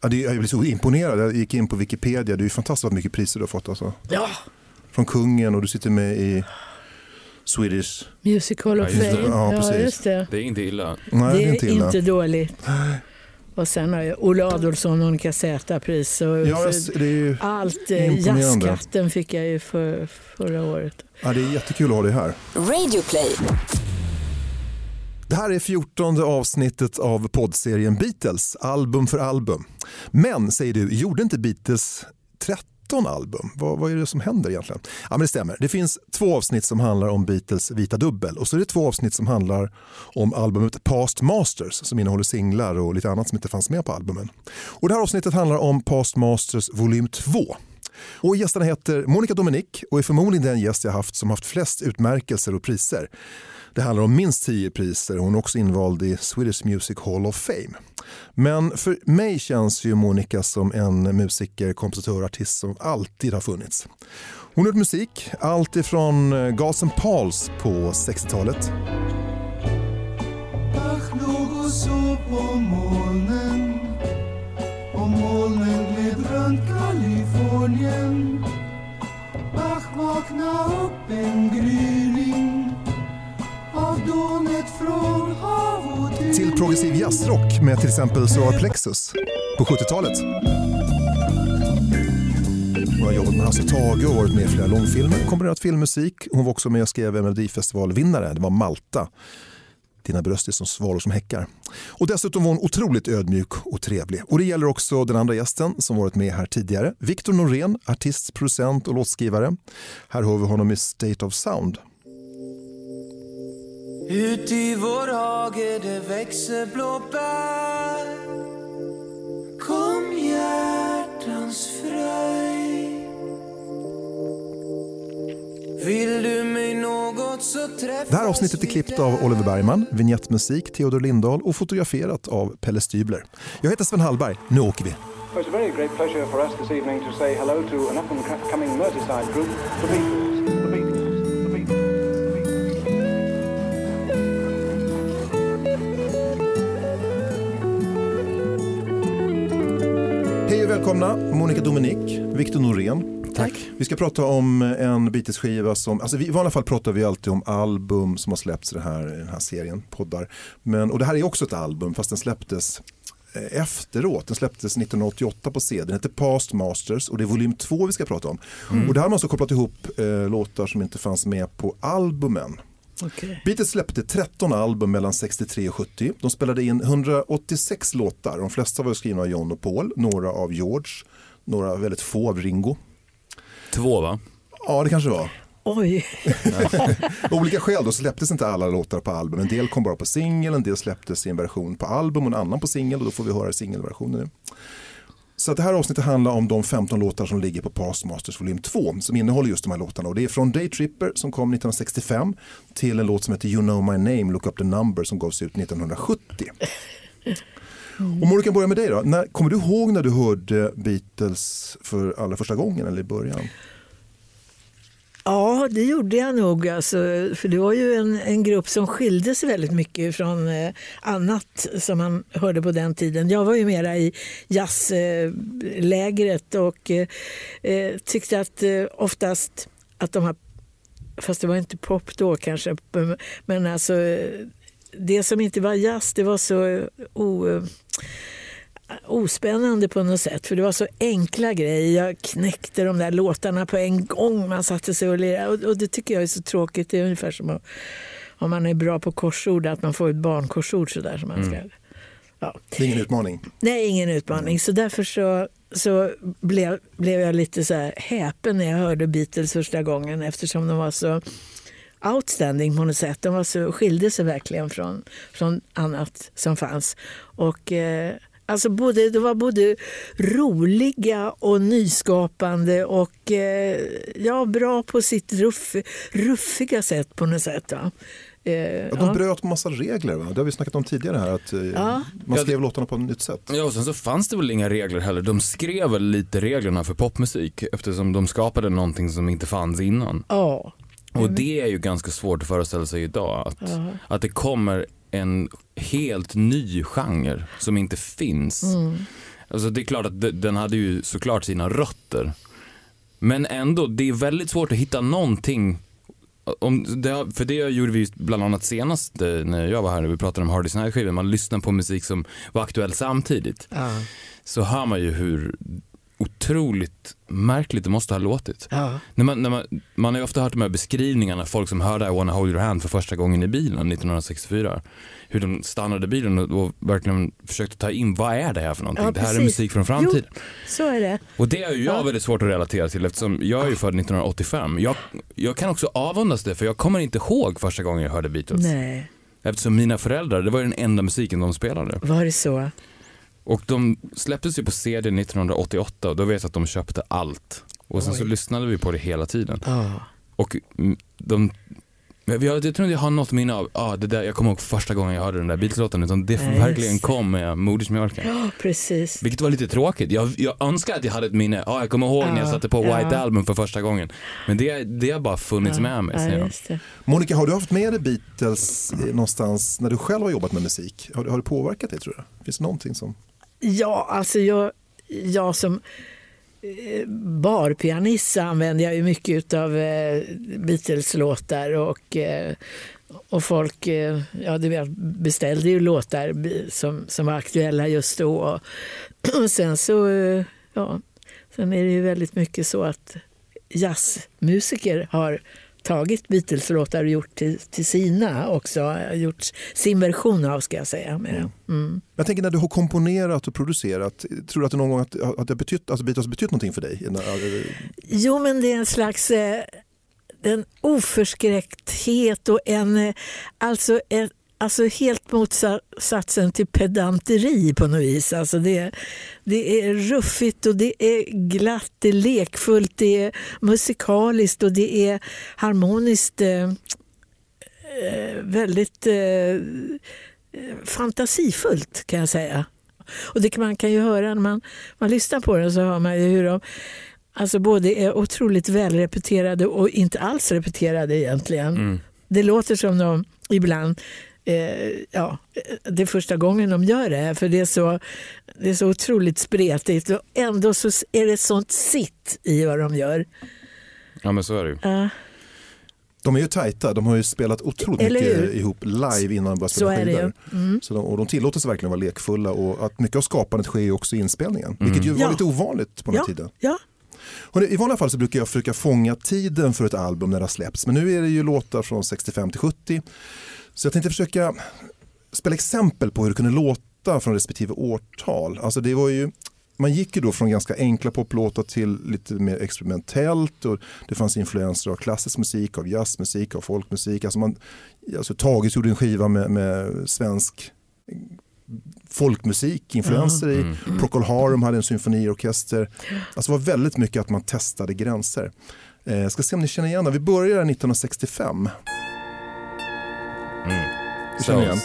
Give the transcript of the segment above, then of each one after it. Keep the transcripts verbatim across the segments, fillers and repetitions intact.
Ja, det, jag blir så imponerad. Jag gick in på Wikipedia. Det är ju fantastiskt vad mycket priser du har fått. Alltså. Ja. Från kungen och du sitter med i Swedish Music Hall of Ja, just Fame. det. Ja, Ja, precis. just det. Det är inte illa. Nej, Det det är är inte illa. inte dåligt. Och sen har jag Olle Adolfsson och Monica Z-pris. Och Ja, för det är ju allt, eh, imponerande. Jazzkatten fick jag ju för, förra året. Ja, det är jättekul att ha dig här. Radio Play. Det här är fjortonde avsnittet av poddserien Beatles, album för album. Men, säger du, gjorde inte Beatles tretton album? Vad, vad är det som händer egentligen? Ja, men det stämmer. Det finns två avsnitt som handlar om Beatles vita dubbel. Och så är det två avsnitt som handlar om albumet Past Masters som innehåller singlar och lite annat som inte fanns med på albumen. Och det här avsnittet handlar om Past Masters volym två. Och gästerna heter Monica Dominic och är förmodligen den gäst jag haft som haft flest utmärkelser och priser. Det handlar om minst tio priser. Hon är också invald i Swedish Music Hall of Fame. Men för mig känns ju Monica som en musiker, kompositör, artist som alltid har funnits. Hon har gjort musik, allt ifrån Gas and Pals på sextiotalet. Bach låg och sov på molnen, och molnen gled runt Kalifornien. Bach vakna upp en gryning av dånet från hav och till. Till progressiv jazzrock med till exempel Solar Plexus på sjuttiotalet. Hon har jobbat med Hasse Tage och varit med i flera långfilmer, kombinerat filmmusik. Hon var också med och skrev en Melodifestivalvinnare, det var Malta. Dina bröst är som svalor som häckar. Och dessutom var hon otroligt ödmjuk och trevlig. Och det gäller också den andra gästen som varit med här tidigare. Victor Norén, artist, producent och låtskrivare. Här har vi honom i State of Sound. Ut i vår hage det växer blåbär. Kom hjärtans fröjd. Vill du mig något så träffas. Det här avsnittet är klippt av Oliver Bergman, vignettmusik Theodor Lindahl och fotograferat av Pelle Stybler. Jag heter Sven Hallberg, nu åker vi. Well, it's a very great pleasure for us this evening to say hello to an up-and-coming Merseyside group, the Beatles. The Beatles. The Beatles. The Beatles. Hej och välkomna, Monica Dominic, Victor Norén. Tack. Vi ska prata om en Beatles-skiva som, alltså i vanliga fall pratar vi alltid om album som har släppts i den här, den här serien, poddar. Men, och det här är också ett album fast den släpptes efteråt. Den släpptes nittonhundraåttioåtta på C D. Den heter Past Masters och det är volym två vi ska prata om. Mm. Och det här har man också kopplat ihop eh, låtar som inte fanns med på albumen. Okay. Beatles släppte tretton album mellan sextiotre och sjuttio. De spelade in hundraåttiosex låtar. De flesta var skrivna av John och Paul, några av George, några väldigt få av Ringo. Två va? Ja, det kanske var. Oj. Av olika skäl då släpptes inte alla låtar på album. En del kom bara på singel, en del släpptes i en version på album och en annan på singel och då får vi höra singelversionen nu. Så att det här avsnittet handlar om de femton låtar som ligger på Past Masters volym två som innehåller just de här låtarna. Och det är från Day Tripper som kom nittonhundrasextiofem till en låt som heter You Know My Name, Look Up The Number som gavs ut nittonhundrasjuttio. Mm. Och Monica, börja med dig då. När, kommer du ihåg när du hörde Beatles för allra första gången eller i början? Ja, det gjorde jag nog. Alltså, för det var ju en, en grupp som skilde sig väldigt mycket från eh, annat som man hörde på den tiden. Jag var ju mera i jazzlägret eh, och eh, tyckte att eh, oftast att de här, fast det var inte pop då kanske, men alltså det som inte var jazz, det var så o... ospännande på något sätt, för det var så enkla grejer. Jag knäckte de där låtarna på en gång, man satte sig och lirade, och, och det tycker jag är så tråkigt. Det är ungefär som att, om man är bra på korsord, att man får ett barnkorsord sådär som man ska. Mm. Ja. Det är ingen utmaning. Nej, ingen utmaning. Mm. Så därför så, så blev, blev jag lite så här häpen när jag hörde Beatles första gången, eftersom de var så outstanding på något sätt. De var så, skilde sig verkligen från, från annat som fanns. Och eh, alltså både, det var både roliga och nyskapande och eh, ja, bra på sitt ruff, ruffiga sätt på något sätt. Va? Eh, ja, de ja. bröt massa regler, va? Det har vi snackat om tidigare här, att eh, ja. man skrev låtarna på ett nytt sätt. Ja, och sen så fanns det väl inga regler heller. De skrev väl lite reglerna för popmusik eftersom de skapade någonting som inte fanns innan. Ja. Mm. Och det är ju ganska svårt att föreställa sig idag, att, ja. att det kommer en helt ny genre som inte finns. Mm. Alltså det är klart att den hade ju såklart sina rötter. Men ändå, det är väldigt svårt att hitta någonting om det, för det gjorde vi bland annat senast när jag var här och vi pratade om Hard Day's Night-skivan. Man lyssnar på musik som var aktuell samtidigt. Ja. Så hör man ju hur otroligt märkligt det måste ha låtit. Ja. När man, när man, man har ju ofta hört de här beskrivningarna, folk som hörde I Wanna Hold Your Hand för första gången i bilen nittonhundrasextiofyra. Hur de stannade bilen och, och verkligen försökte ta in, vad är det här för någonting? Ja, det här är precis. musik från framtiden. Jo, så är det. Och det är ju jag Ja. väldigt svårt att relatera till eftersom jag är ju född nittonhundraåttiofem. Jag, jag kan också avundas det för jag kommer inte ihåg första gången jag hörde Beatles. Nej, Eftersom mina föräldrar, det var ju den enda musiken de spelade. var det så? Och de släpptes ju på C D nittonhundraåttioåtta och då vet jag att de köpte allt. Och sen Oj. så lyssnade vi på det hela tiden. Ja. Och mm, de... Jag, jag tror inte jag har något minne av ah, det där, jag kommer ihåg första gången jag hörde den där Beatles-låten utan det Nej, verkligen just det. kom med modersmjölken. Ja, precis. Vilket var lite tråkigt. Jag, jag önskar att jag hade ett minne. Ah, jag kommer ihåg när jag Ja, satte på ja. White Album för första gången. Men det, det har bara funnits med mig. Ja, Sen. just det. Monica, har du haft med dig Beatles eh, någonstans när du själv har jobbat med musik? Har, har det påverkat dig tror du? Finns det någonting som... Ja, alltså jag, jag som eh, barpianist använder jag ju mycket av eh, Beatles-låtar och, eh, och folk eh, ja, det vet, beställde ju låtar som, som var aktuella just då. Och, och sen så eh, ja, sen är det ju väldigt mycket så att jazzmusiker har tagit Beatles-låtar och gjort till, till sina också, gjort sin version av ska jag säga. Med. Mm. Jag tänker när du har komponerat och producerat, tror du att det någon gång att, att det har betytt, alltså Beatles har betytt någonting för dig? Jo, men det är en slags eh, en oförskräckthet och en, eh, alltså, en, alltså helt motsatsen till pedanteri på något vis. Alltså det, det är ruffigt och det är glatt, det är lekfullt, det är musikaliskt och det är harmoniskt eh, väldigt eh, fantasifullt kan jag säga. Och det kan man kan ju höra när man, man lyssnar på den så hör man ju hur de alltså både är otroligt välrepeterade och inte alls repeterade egentligen. Mm. Det låter som de ibland eh, ja, det är första gången de gör det här för det är så, det är så otroligt spretigt och ändå så är det sånt sitt i vad de gör. Ja men så är det ju. Uh. De är ju tajta, de har ju spelat otroligt Eller mycket hur? ihop live innan de började spela så skivor. Mm. Så de, och de tillåter sig verkligen vara lekfulla och att mycket av skapandet sker ju också i inspelningen. Mm. Vilket ju var ja. lite ovanligt på den ja. tiden. Ja. Och i vanliga fall så brukar jag försöka fånga tiden för ett album när det har släppts. Men nu är det ju låtar från sextiofem till sjuttio. Så jag tänkte försöka spela exempel på hur det kunde låta från respektive årtal. Alltså det var ju, man gick ju då från ganska enkla poplåtar till lite mer experimentellt och det fanns influenser av klassisk musik, av jazzmusik, av folkmusik. Alltså man, alltså Tages gjorde en skiva med, med svensk folkmusik, influenser mm. i. Mm. Procol Harum hade en symfoniorkester. Alltså det var väldigt mycket att man testade gränser. Jag eh, ska se om ni känner igen det. Vi börjar nittonhundrasextiofem. Mm. Vi känner igen.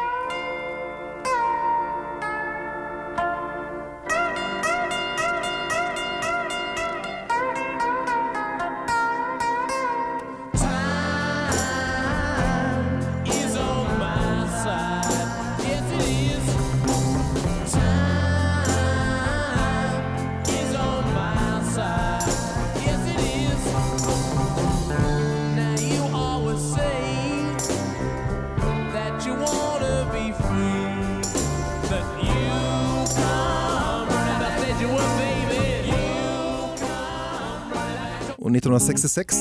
Och nittonhundrasextiosex.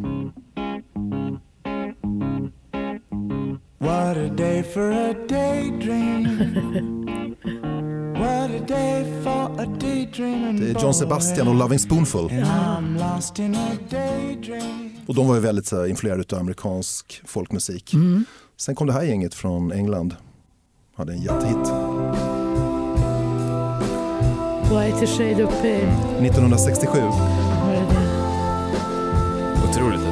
What a day for a daydream. What a day for a daydream. Det är John Sebastian och Loving Spoonful. I'm lost in a daydream. Och de var ju väldigt så här, influerade av amerikansk folkmusik. Mm. Sen kom det här gänget från England. Hade en jättehit. White Shade of Pale. nittonhundrasextiosju. Var det det? Otroligt.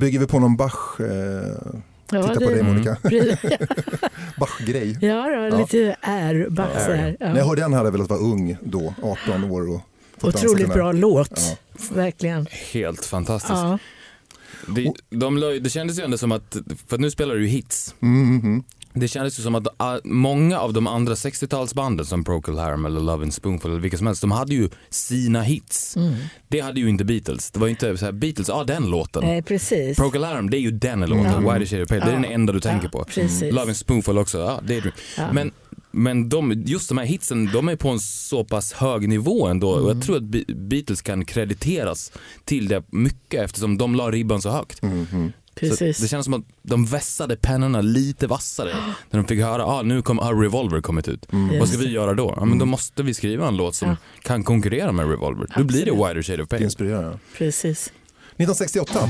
Bygger vi på någon Bach? Eh, Ja, titta det, på dig, Monica. Mm. Bach-grej. Ja, då, lite är Bach Ja, så här. Ja. När jag hörde den hade jag velat vara ung då, arton år. Och Otroligt bra låt, ja. verkligen. Helt fantastiskt. Ja. Det, de, det kändes ju ändå som att, för nu spelar du ju hits. Mm, mm. Det kändes ju som att uh, många av de andra sextiotalsbanden som Procol Harum eller Love and Spoonful eller vilka som helst, de hade ju sina hits. Mm. Det hade ju inte Beatles. Det var ju inte så här, Beatles, ja ah, den låten. Nej, precis. Procol Harum, det är ju den låten. Mm. Why the Shade of Pale, det är ja. den enda du tänker ja, på. Precis. Love and Spoonful också, ja, det är ja. Men Men de, just de här hitsen, de är på en så pass hög nivå ändå. Mm. Och jag tror att Be- Beatles kan krediteras till det mycket eftersom de la ribban så högt. Mm-hmm. Precis. Så det känns som att de vässade pennorna lite vassare när de fick höra, ah, nu kom, har Revolver kommit ut. Mm. Vad ska vi göra då? Ja, men då måste vi skriva en låt som ja. kan konkurrera med Revolver. Absolut. Då blir det Wider Shade of Pale. Det inspirerar. Precis. nittonhundrasextioåtta.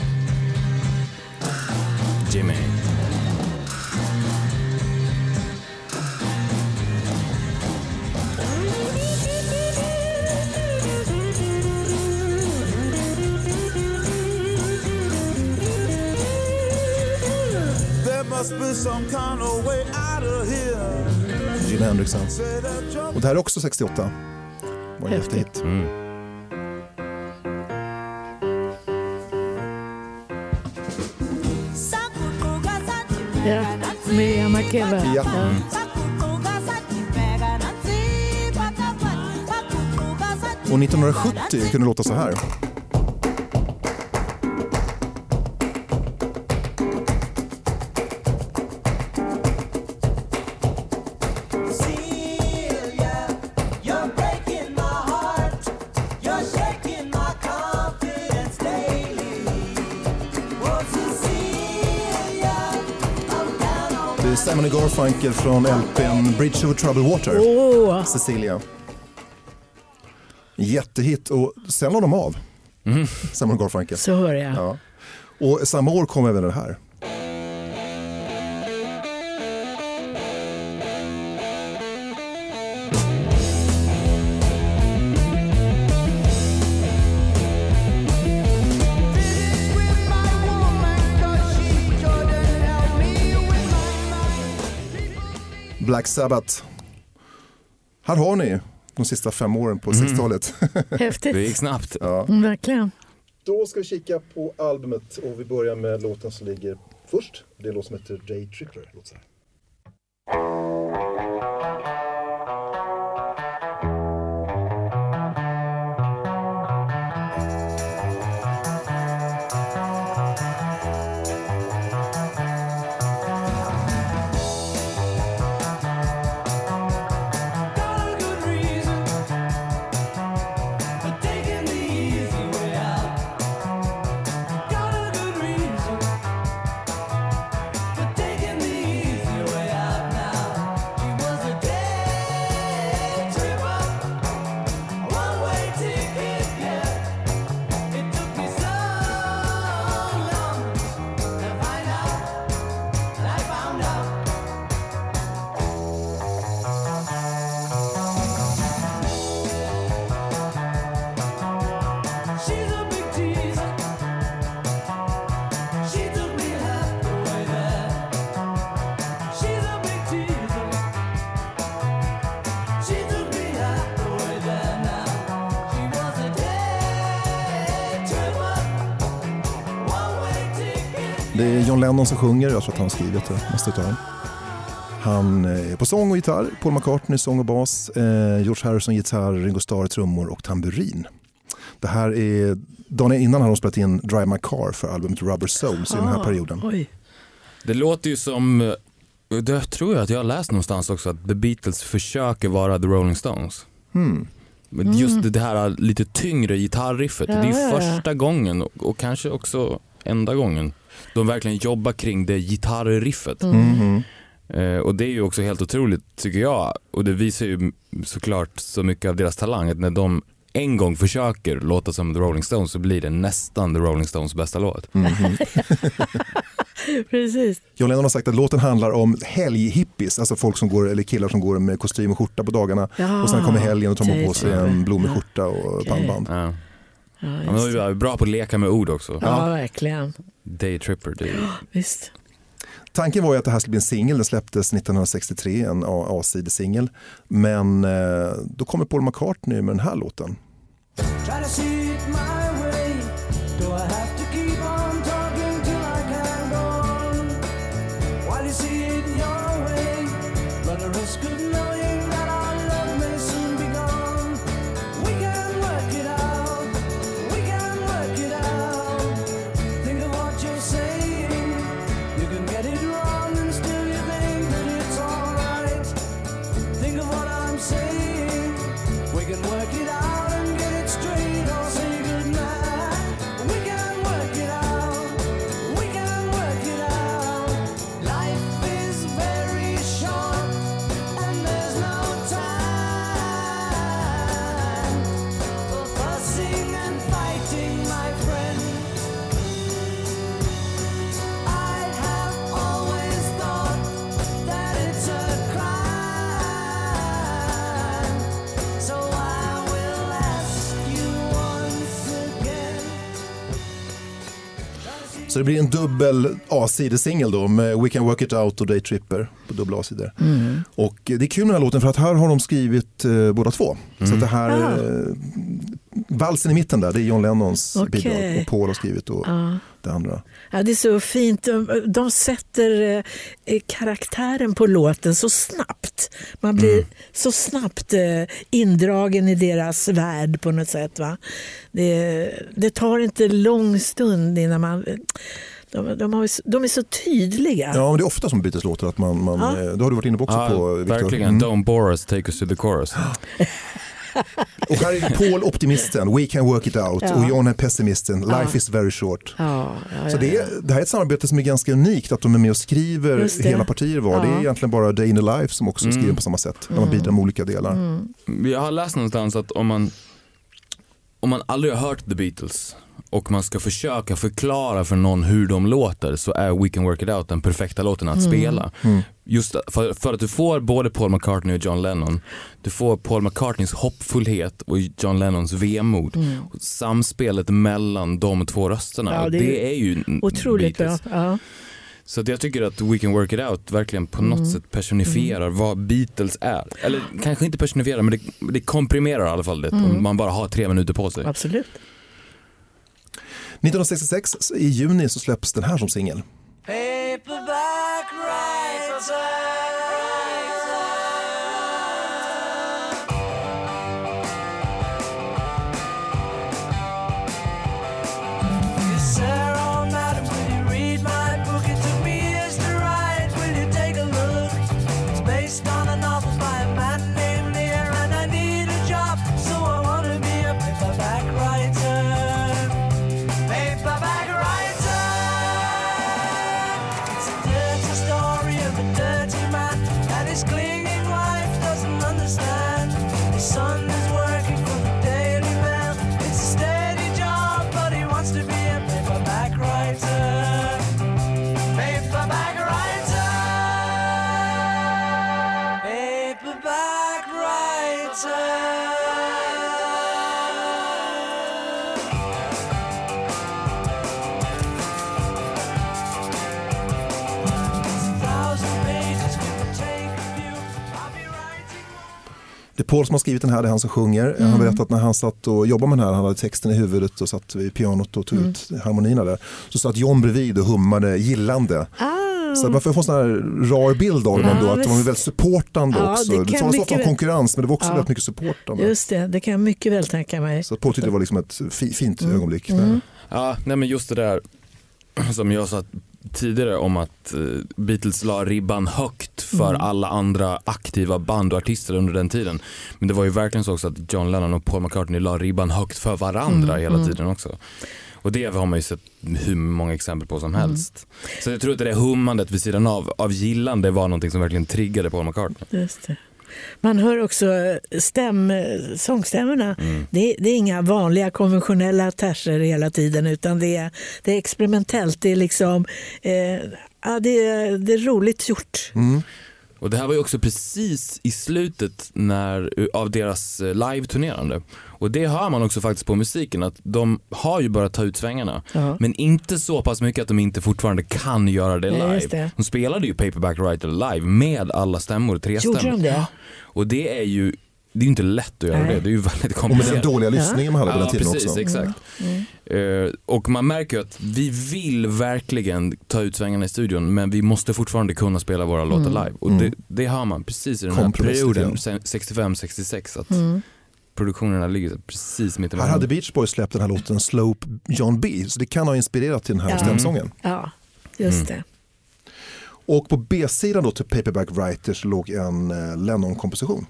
Jimmy. Jimi Hendrix. Och det här är också sextioåtta. Var en jättehit. Mm. Ja, med Makeba. Ja. Mm. Och nittonhundrasjuttio kunde det låta så här. Simon och Garfunkel från L P:n Bridge over Troubled Water. Oh. Cecilia. Jättehit och sen la de av. Mm. Simon och Garfunkel. Så hör jag. Ja. Och samma år kom även det här. Black Sabbath. Här har ni de sista fem åren på mm. sextiotalet. Häftigt. Det gick snabbt. Ja. Mm, verkligen. Då ska vi kika på albumet och vi börjar med låten som ligger först. Det är en låt som heter Day Tripper. Låt så här. Det är John Lennon som sjunger, jag tror att han har skrivit det mest utav dem. Han är på sång och gitarr, Paul McCartney sång och bas, eh, George Harrison gitarr, Ringo Starr trummor och tamburin. Det här är, dagen innan har de spelat in Drive My Car för albumet Rubber Souls ah, i den här perioden. Oj. Det låter ju som, det tror jag att jag har läst någonstans också, att The Beatles försöker vara The Rolling Stones. Hmm. Just det här lite tyngre gitarriffet, ja, det är ja, första ja. gången och, och kanske också enda gången de verkligen jobbar kring det gitarriffet. Mm. Mm-hmm. Eh, och det är ju också helt otroligt tycker jag, och det visar ju såklart så mycket av deras talang att när de en gång försöker låta som The Rolling Stones så blir det nästan The Rolling Stones bästa låt. Mm-hmm. Precis. John Lennon har sagt att låten handlar om helghippies, alltså folk som går, eller killar som går med kostym och skjorta på dagarna. Ja, och sen kommer helgen och tar man på sig en blommig skjorta och pannband. Ja. Ja, Han var ju bra på att leka med ord också. Ja, verkligen. Daytripper, det är... Visst. Tanken var ju att det här skulle bli en singel, den släpptes nittonhundrasextiotre, en A-sidesingel. Men eh, då kommer Paul McCartney med den här låten. Try to see it my way. Do I have to keep on talking till I can go on? While you see it your way, run the risk of knowing that our love may soon be gone. We can work it out. We can work it out. Think of what you're saying. You can get it wrong and still you think that it's alright. Think of what I'm saying. We can work it out. Så det blir en dubbel A-sidesingel då med We Can Work It Out och Daytripper på dubbla A-sidor. Mm. Och det är kul med den här låten för att här har de skrivit eh, båda två. Mm. Så att det här ah. eh, valsen i mitten där, det är John Lennons okay. bidrag och Paul har skrivit och ah. det andra. Ja, det är så fint. De, de sätter eh, karaktären på låten så snabbt. Man blir mm. så snabbt eh, indragen i deras värld på något sätt. Va? Det, det tar inte lång stund innan man... De, de, har, de är så tydliga. Ja, men det är ofta som Beatles låter att man... man ja. Det har du varit inne på också. Ja, på, Victor. Verkligen. Mm. Don't bore us, take us to the chorus. Och här är Paul optimisten, We can work it out. Ja. Och John är pessimisten, Life ja. is very short. Ja, ja, så det, är, det här är ett samarbete som är ganska unikt, att de är med och skriver hela partier var. Ja. Det är egentligen bara Day in the Life som också mm. skriver på samma sätt. När man bidrar med olika delar. Mm. Jag har läst någonstans att om man, om man aldrig har hört The Beatles och man ska försöka förklara för någon hur de låter, så är We Can Work It Out den perfekta låten att mm. spela. Mm. Just för, för att du får både Paul McCartney och John Lennon. Du får Paul McCartneys hoppfullhet och John Lennons vemod. Mm. Och samspelet mellan de två rösterna. Ja, det, är det är ju otroligt Beatles. Bra. Ja. Så att jag tycker att We Can Work It Out verkligen på något mm. sätt personifierar mm. vad Beatles är. Eller kanske inte personifierar, men det, det komprimerar i alla fall det. Mm. Om man bara har tre minuter på sig. Absolut. nittonhundrasextiosex i juni så släpps den här som singel. Paperback writer. Det är Paul som har skrivit den här, det är han som sjunger. Mm. Han har berättat att när han satt och jobbade med den här, han hade texten i huvudet och satt vid pianot och tog mm. ut harmonierna där. Så satt John bredvid och hummade gillande. Ah. Så varför får en sån här rar bild av dem ja, då, att de var väldigt supportande ja, också. Det, det talades ofta om konkurrens, men det var också ja. väldigt mycket supportande. Just det, det kan jag mycket väl tänka mig. Så Paul tyckte det var liksom ett fi- fint mm. ögonblick. Mm. Ja, nej men just det där som jag sa tidigare om att Beatles la ribban högt för mm. alla andra aktiva band och artister under den tiden. Men det var ju verkligen så också att John Lennon och Paul McCartney la ribban högt för varandra mm. hela tiden också. Och det har man ju sett hur många exempel på som helst. Mm. Så jag tror att det hummandet vid sidan av, av gillande var någonting som verkligen triggade Paul McCartney. Just det. Man hör också stäm, sångstämmorna. Mm. Det, det är inga vanliga konventionella terser hela tiden, utan det är, det är experimentellt. Det är liksom eh, ja, det, är, det är roligt gjort. Mm. Och det här var ju också precis i slutet när, av deras live-turnerande. Och det hör man också faktiskt på musiken, att de har ju börjat ta ut svängarna. Ja. Men inte så pass mycket att de inte fortfarande kan göra det Ja, just live. det. De spelade ju Paperback Writer live med alla stämmor, tre Gjorde stämmor. de det? Och det är ju det är ju inte lätt att göra Nej. det. Det är ju väldigt Och med komplicerat. den dåliga lyssningen man hade på Ja, den tiden precis, också. exakt. Eh, och man märker att vi vill verkligen ta ut svängarna i studion, men vi måste fortfarande kunna spela våra låtar live. Och Mm. det, det har man precis i den här Kompromiss, perioden tycker sextiofem sextiosex, att Mm. produktionerna ligger precis mitt Här emellan. hade Beach Boys släppt den här låten Slope John B. Så det kan ha inspirerat till den här Ja. stämsången. Ja, just Mm. det. Och på B-sidan då till Paperback Writers låg en eh, Lennon-komposition.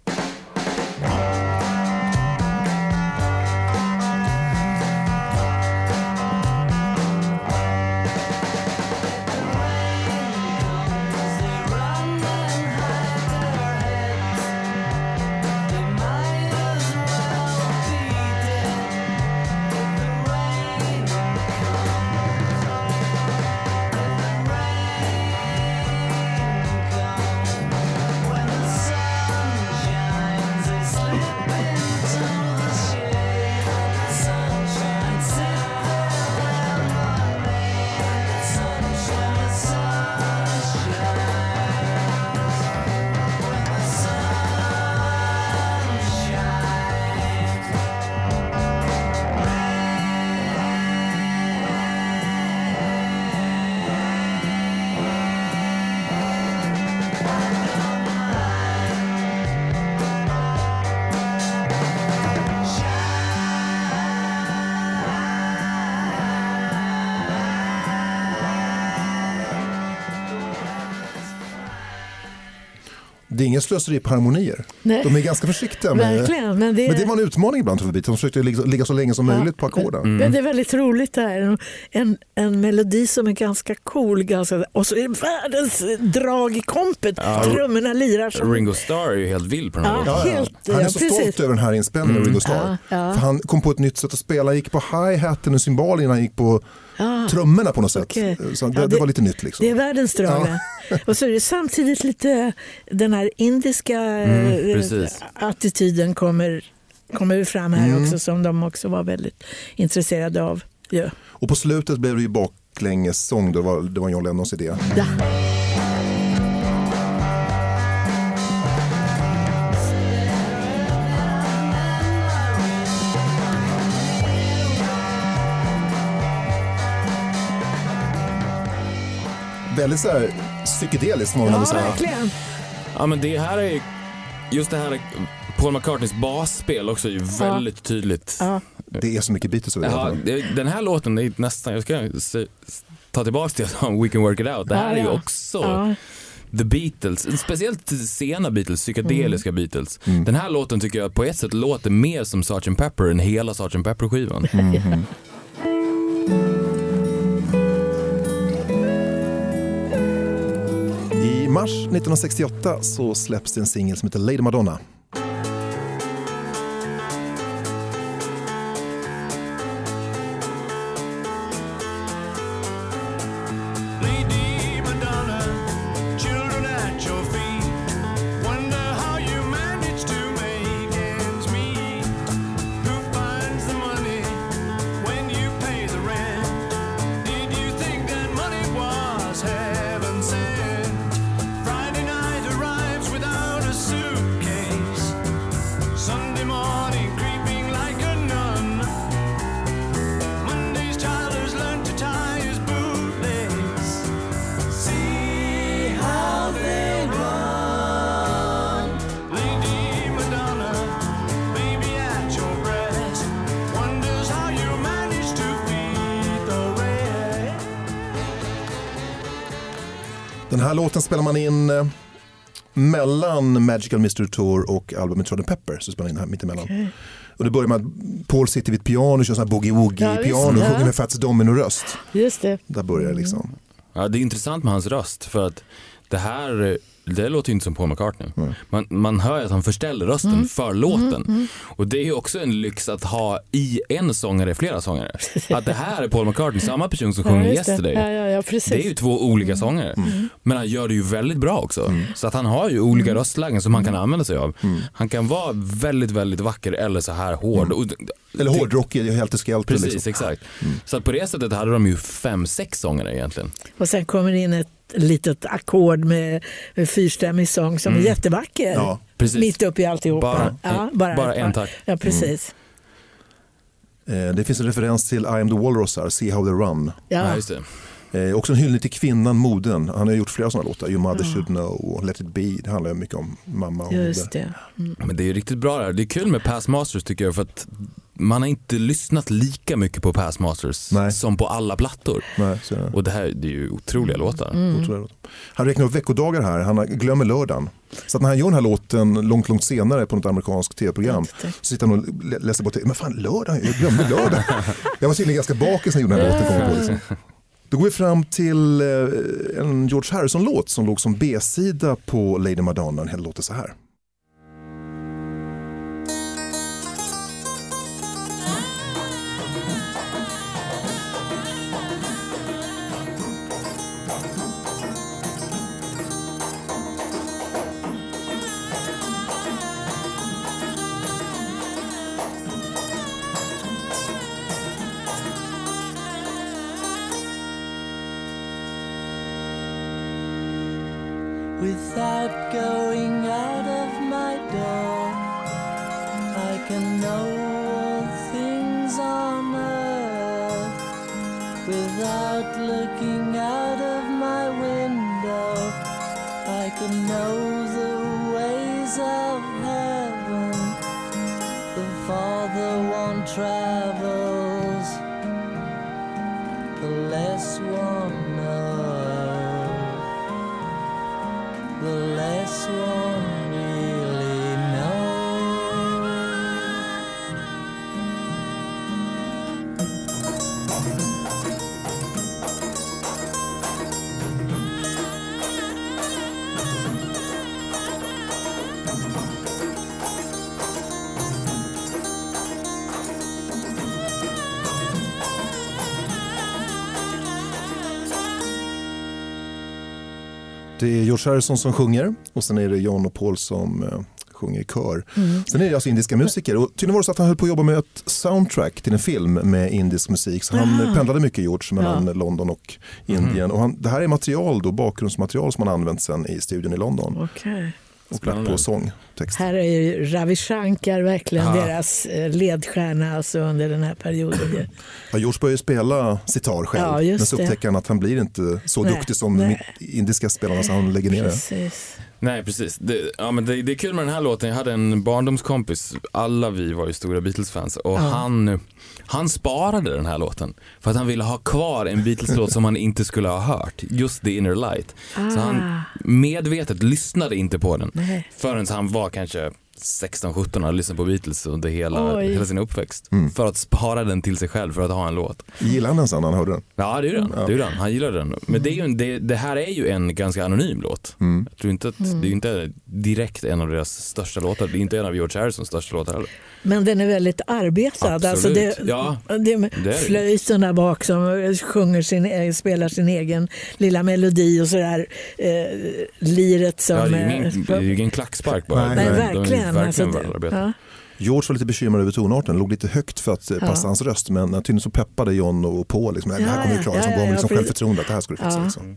Det är ingen slöseri på harmonier. Nej. De är ganska försiktiga med, Verkligen, men det, men det var en utmaning ibland för Beatles. De försökte ligga, ligga så länge som Ja. möjligt på ackorden. Mm. men det är väldigt roligt det här. En, en melodi som är ganska cool, ganska, och så är det världens drag i kompet. Ja. Trummorna lirar som... Ringo Starr är ju helt vild på den här Ja. låten. Ja, ja. Helt, Han är ja, så precis. stolt över den här inspelningen av Ringo Starr. Ja, ja. För han kom på ett nytt sätt att spela. Han gick på hi-haten och cymbalerna, han gick på Ja. trummorna på något sätt. Okej. Så det, Ja, det det- var lite nytt liksom. Det är världens drag. Ja. Ja. Och så är det samtidigt lite den här indiska Mm, eh, precis. attityden kommer, kommer fram här Mm. också, som de också var väldigt intresserade av. Ja. Och på slutet blev det ju baklänges sång. Det var, det var John Lennons idé. Ja. Väldigt så här psykedeliskt må man Ja, ändå säga. verkligen. Ja, men det här är just det här Paul McCartneys basspel också är ju väldigt tydligt. Ja. Det är så mycket Beatles över Ja, det. det- den här låten är nästan, jag ska se, ta tillbaka till att We Can Work It Out. Det här Ja, är ju ja. också Ja. The Beatles, speciellt sena Beatles, psykedeliska Beatles. Mm. Den här låten tycker jag på ett sätt låter mer som sergeant Pepper än hela sergeant Pepper-skivan. Mhm. I mars nittonhundrasextioåtta så släpps det en singel som heter Lady Madonna. Lady Madonna, children at your feet. Wonder how you manage to make ends meet. Who finds the money when you pay the rent? Did you think that money was heaven sent? Friday night arrives without a suitcase. Sunday morning creeping like a nun. Monday's child has learned to tie his bootlace. See how they run. Lady Madonna, baby at your breast, wonders how you manage to feed the rest. Den här låten spelar man in eh, mellan Magical Mystery Tour och albumet Sergeant Pepper. Så spelar man in här mittemellan. Okej. Och det börjar med att Paul sitter vid ett piano och kör sån här boogie-woogie Ja, visst. piano och Ja. sjunger med Fats Domino-röst. Just det. Där börjar det liksom. Ja, det är intressant med hans röst för att det här, det låter ju inte som Paul McCartney. Mm. Man, man hör att han förställer rösten Mm. för låten. Och det är ju också en lyx att ha i en sångare flera sångare. Att det här är Paul McCartney, samma person som sjunger Ja, just det. Yesterday. Ja, ja, ja, precis. Det är ju två olika sångare. Men han gör det ju väldigt bra också. Så att han har ju olika röstlägen som han kan använda sig av. Han kan vara väldigt, väldigt vacker eller så här hård. Och, Eller hårdrockig, det är helt skelter. precis, Liksom. exakt. Så att på det sättet hade de ju fem, sex sångare egentligen. Och sen kommer in ett litet ackord med, med fyrstämmig sång som är jättevacker. Ja, precis. Mitt upp i alltihopa. Bara, ja, bara, bara ett en par. takt. Ja, precis. Eh, det finns en referens till I am the Walrus här, See how they run. Ja, Ja. just det. Eh, också en hyllning till kvinnan, modern. Han har gjort flera sådana låtar. Your mother should know och Let it be. Det handlar ju mycket om mamma och Just moder. det. Mm. Men det är ju riktigt bra där. Det är kul med Past Masters tycker jag, för att man har inte lyssnat lika mycket på Past Masters Nej. som på alla plattor. Nej, så är det. Och det här det är ju otroliga låtar. Mm. Otroligt. Han räknar upp veckodagar här. Han har- glömmer lördagen. Så att när han gör den här låten långt, långt senare på något amerikanskt tv-program så sitter han och lä- läser på. Men fan, lördagen? Jag glömde lördagen. Jag var tydligen ganska bakis när jag gjorde den här låten. Kommer jag på, liksom. Då går vi fram till eh, en George Harrison-låt som låg som B-sida på Lady Madonna. Den låter så här. Without going out of my door, I can know all things on earth. Without looking out of my window, I can know the ways of heaven. The farther one travels, the less one knows, the less one really knows. Det är George Harrison som sjunger och sen är det John och Paul som eh, sjunger i kör. Mm. Sen är det alltså indiska musiker och tydligen var det så att han höll på att jobba med ett soundtrack till en film med indisk musik. Så han Ah. pendlade mycket George mellan Ja. London och Indien. Och han, det här är material då, bakgrundsmaterial som han använt sen i studion i London. Okej. Och lagt på sångtext. Här är ju Ravi Shankar verkligen Ja. deras eh, ledstjärna alltså under den här perioden. Ja, George började spela sitar själv, Ja, just men så det. upptäcker han att han blir inte så Nej, duktig som nej. indiska spelarna så han lägger ner det. Precis. Nej, precis. Det, ja, men det, det är kul med den här låten. Jag hade en barndomskompis, alla vi var ju stora Beatles-fans och Ja. han, han sparade den här låten för att han ville ha kvar en Beatles-låt som han inte skulle ha hört, just The Inner Light. Ah. Så han medvetet lyssnade inte på den Nej. förrän han var kanske sexton sjutton och hade lyssnat på Beatles under hela, Oj. hela sin uppväxt. Mm. För att spara den till sig själv för att ha en låt. Gillar han den sen när han hörde den? Ja, det är den. Det är den. Han gillar den. Men det, är ju en, det, det här är ju en ganska anonym låt. Mm. Jag tror inte att det är inte direkt en av deras största låtar. Det är inte en av George Harrisons största låtar heller. Men den är väldigt arbetad. Absolut. Alltså det, Ja, det är med det är det. flöjten där bak som sjunger sin, eh, spelar sin egen lilla melodi och sådär. Eh, liret som... Ja, det är ju eh, ingen, det är ju ingen klackspark bara. Nej, Nej, nej, De är verkligen. Alltså, verkligen det, välarbetade. ja. George var lite bekymrad över tonarten, låg lite högt för att eh, passa Ja. hans röst, men tydligen så peppade John och Paul liksom, det här Ja, kommer vi klara, ja, som ja, gav mig ja, liksom precis. självförtroende att det här skulle fixa. Ja. Liksom.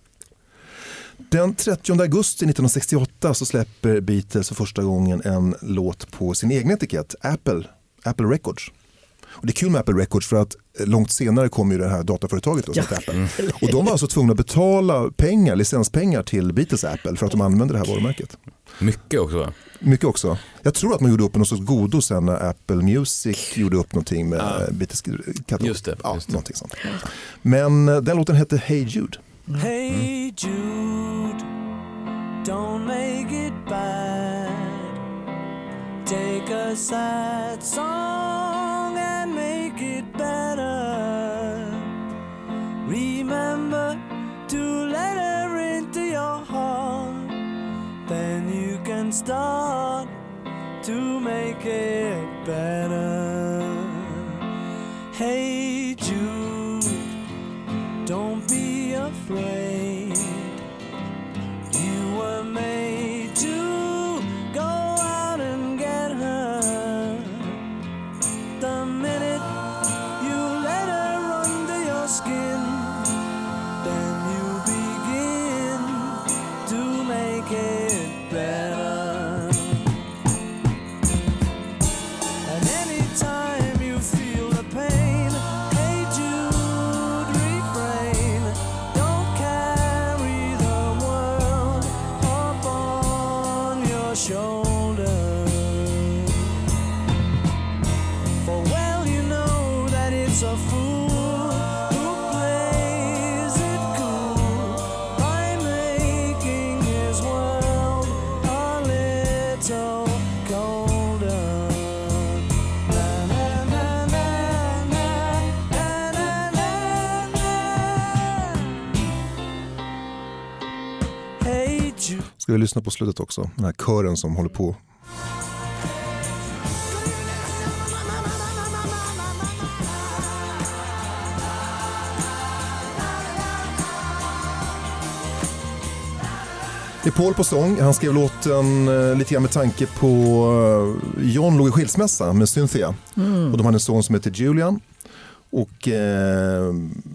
Den trettionde augusti nittonhundrasextioåtta så släpper Beatles för första gången en låt på sin egen etikett, Apple, Apple Records. Och det är kul med Apple Records för att långt senare kom ju det här dataföretaget då, som heter Apple. Och de var alltså tvungna att betala pengar, licenspengar till Beatles Apple för att de använde det här varumärket. Mycket också, va? Mycket också. Jag tror att man gjorde upp något sorts godo sen när Apple Music gjorde upp någonting med Ja. Beatles katalog. Just det, Ja, just det. någonting sånt. Men eh, den låten hette Hey Jude. Hey Jude, don't make it bad. Take a sad song and make it better. Remember to let her into your heart. start to make it better. Hey Jude, don't be afraid. You were made to go out and get her. The minute you let her under your skin, then you begin to make it better. And anytime you feel the pain, hey Jude, refrain. Don't carry the world upon your shoulder. For well you know that it's a fool who plays it cool by making his world a little colder. Na, na, na, na, na, na, na, na, na. Hey Jude. Ska vi lyssna på slutet också? Den här kören som håller på. Det är Paul på sång. Han skrev låten eh, lite grann med tanke på eh, John låg i skilsmässa med Cynthia. Mm. Och de hade en son som heter Julian. Och eh,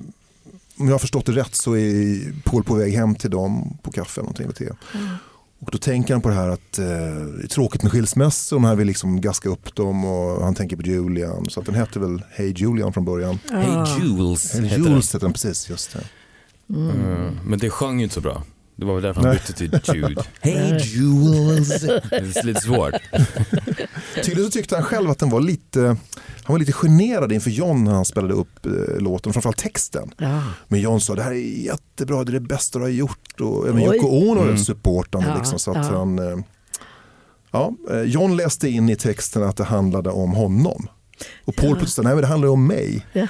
om jag har förstått det rätt så är Paul på väg hem till dem på kaffe eller någonting med te. Mm. Och då tänker han på det här att eh, det är tråkigt med skilsmässa och han vill liksom gaska upp dem och han tänker på Julian. Så att den heter väl Hey Julian från början. Ah. Hey Jules Hey heter Jules den. heter den, precis, just det. Mm. Mm. Men det sjöng ju inte så bra. Det var väl därför han bytte till Jude. Hey Jules. Det är lite svårt. Tydligen så tyckte han själv att den var lite, han var lite generad inför John när han spelade upp eh, låten, framförallt texten. Ja. Men John sa, det här är jättebra, det är det bästa du har gjort. Och även Yoko Ono mm. supportande ja, liksom, så att ja. han... Eh, ja, John läste in i texten att det handlade om honom. Och Paul ja. plötsligt, nej men det handlar om mig. Ja.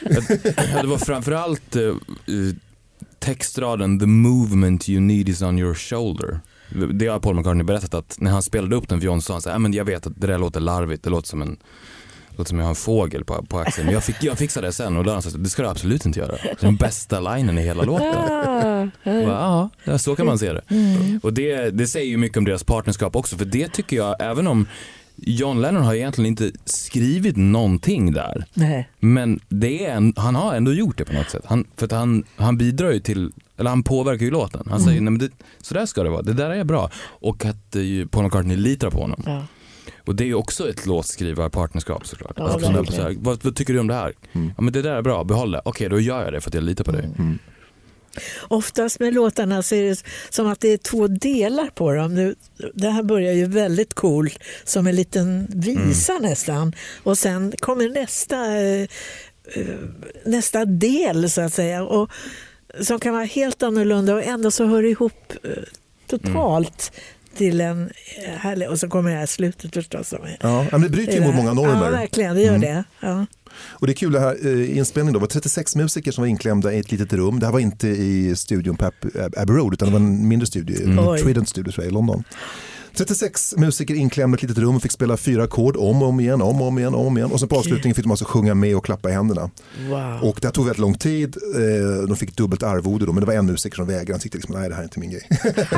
Ja, det var framförallt... Uh, textraden "The movement you need is on your shoulder". Det har Paul McCartney berättat att när han spelade upp den för John sa han så här, men jag vet att det där låter larvigt, det låter som en låter som jag har en fågel på, på axeln. Men jag, fick, jag fixade det sen och då han sa, det ska du absolut inte göra. Det är den bästa linen i hela låten. Ja, ja, så kan man se det. Mm. Och det, det säger ju mycket om deras partnerskap också, för det tycker jag, även om John Lennon har egentligen inte skrivit någonting där. Nej. Men det är en, han har ändå gjort det på något sätt. Han, för att han, han bidrar ju till, eller han påverkar ju låten. Han mm. säger, nej men det, så där ska det vara, det där är bra. Och att uh, Paul McCartney litar på honom. Ja. Och det är ju också ett låtskrivarpartnerskap såklart. Ja, alltså, så här, vad, vad tycker du om det här? Mm. Ja men det där är bra, behåll det. Okej, då gör jag det för att jag litar på dig. Mm. Oftast med låtarna så är det som att det är två delar på dem. Det här börjar ju väldigt coolt som en liten visa mm. nästan. Och sen kommer nästa, nästa del så att säga. Och som kan vara helt annorlunda och ändå så hör det ihop totalt. Mm. Till en härlig, och så kommer det här slutet förstås. Som är, ja, men det bryter ju mot många normer. Ja, verkligen, det gör mm. det. Ja. Och det är kul, det här eh, inspelningen då var trettiosex musiker som var inklämda i ett litet rum. Det här var inte i studion på Abbey Road utan det var en mindre studio, mm. Trident Studio tror jag, i London. trettiosex musiker inklämda i ett litet rum och fick spela fyra ackord om och om igen, om och om igen, om igen. Och sen på avslutningen fick de alltså sjunga med och klappa i händerna. Wow. Och det tog väldigt lång tid. Eh, de fick dubbelt arvode då, men det var en musiker som vägrade. Han tyckte liksom, nej det här är inte min grej.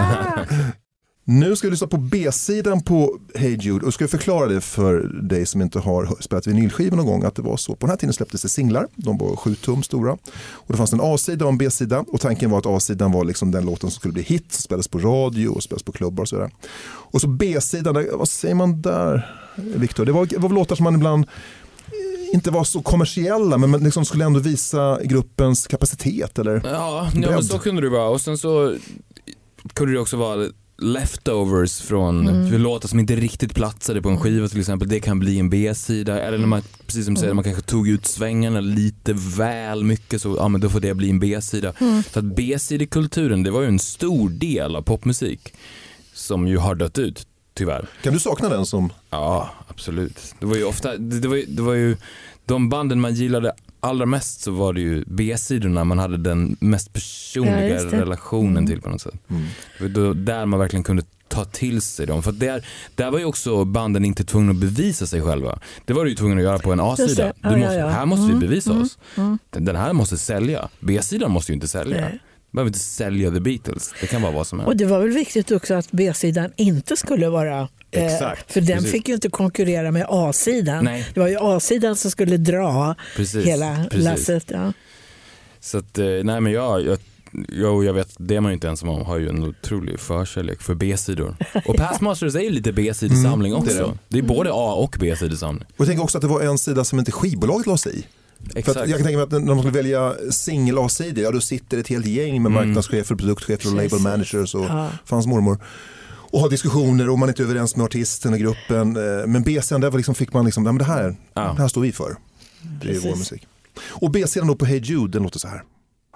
Nu ska vi lyssna på B-sidan på Hey Jude och ska jag förklara det för dig som inte har spelat vinylskiva någon gång att det var så. På den här tiden släpptes det singlar, de var sju tum stora och det fanns en A-sida och en B-sida och tanken var att A-sidan var liksom den låten som skulle bli hit, som spelades på radio och spelades på klubbar och sådär. Och så B-sidan, vad säger man där, Victor? Det var, det var låtar som man ibland inte var så kommersiella men liksom skulle ändå visa gruppens kapacitet eller ja, ja men så kunde det vara och sen så kunde det också vara leftovers från mm. låtar som inte riktigt platsade på en skiva till exempel. Det kan bli en B-sida eller när man, precis som säger, man kanske tog ut svängarna lite väl mycket så ja, men då får det bli en B-sida. Mm. Så att B-sidekulturen, det var ju en stor del av popmusik som ju har dött ut tyvärr. Kan du sakna den som? Ja, absolut. Det var ju ofta det, det var ju, det var ju de banden man gillade allra mest så var det ju B-sidorna man hade den mest personliga Ja, just det. relationen Mm. till på något sätt. Mm. Det var då, där man verkligen kunde ta till sig dem. För att där, där var ju också banden inte tvungna att bevisa sig själva. Det var du ju tvungen att göra på en Just A-sida. det. Ja, Du måste, ja, ja. Här måste Mm, vi bevisa mm, oss. mm. Den, den här måste sälja. B-sidan måste ju inte sälja. Nej. Behöver inte sälja The Beatles. Det kan vara vad som helst. Och det var väl viktigt också att B-sidan inte skulle vara... eh, Exakt, för den precis. fick ju inte konkurrera med A-sidan. Nej. Det var ju A-sidan som skulle dra Precis, hela precis. lasset. Ja. Så att, eh, nej men jag, jag, jag, jag vet, det är man ju inte ens om, har ju en otrolig förkärlek för B-sidor. Och Passmasters är ju lite B-sidesamling Mm, också. det är Det det. är, både A- och B-sidesamling. Och jag tänker också att det var en sida som inte skivbolaget la sig i. För Exakt. att jag kan tänka mig att när man skulle välja singel-A-sidor, ja då sitter ett helt gäng med Mm. marknadschefer, produktchefer och label Precis. managers och Ja. fanns mormor. Och har diskussioner och man är inte överens med artisten och gruppen. Eh, Men B-sidan, där var liksom, fick man liksom, ja men det här, Ja. det här står vi för. Det är ju vår Precis. musik. Och B-sidan då på Hey Jude, den låter så här.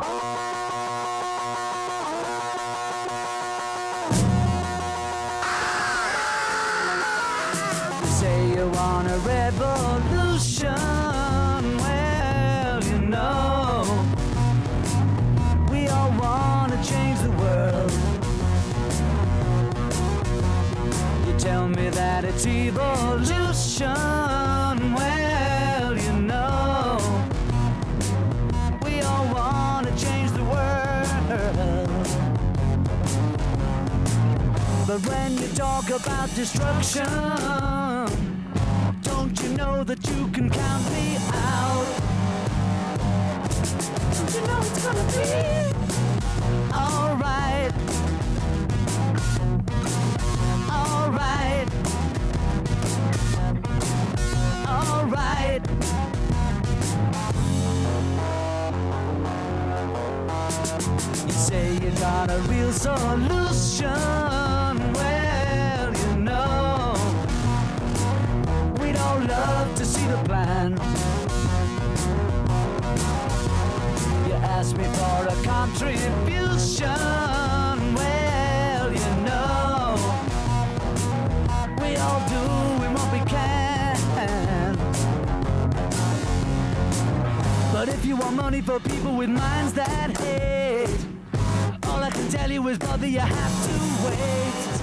Say you want a revolution. Well, you know, we all want to change the world. You tell me that it's evolution. Well, you know, we all want to change the world. But when you talk about destruction, don't you know that you can count me out? Don't you know it's gonna be alright? Alright. Alright. You say you got a real solution. Well, you know, we'd all love to see the plan. You ask me for a contribution. Well, you know, we all doing what we can. But if you want money for people with minds that hate, all I can tell you is, brother, you have to wait.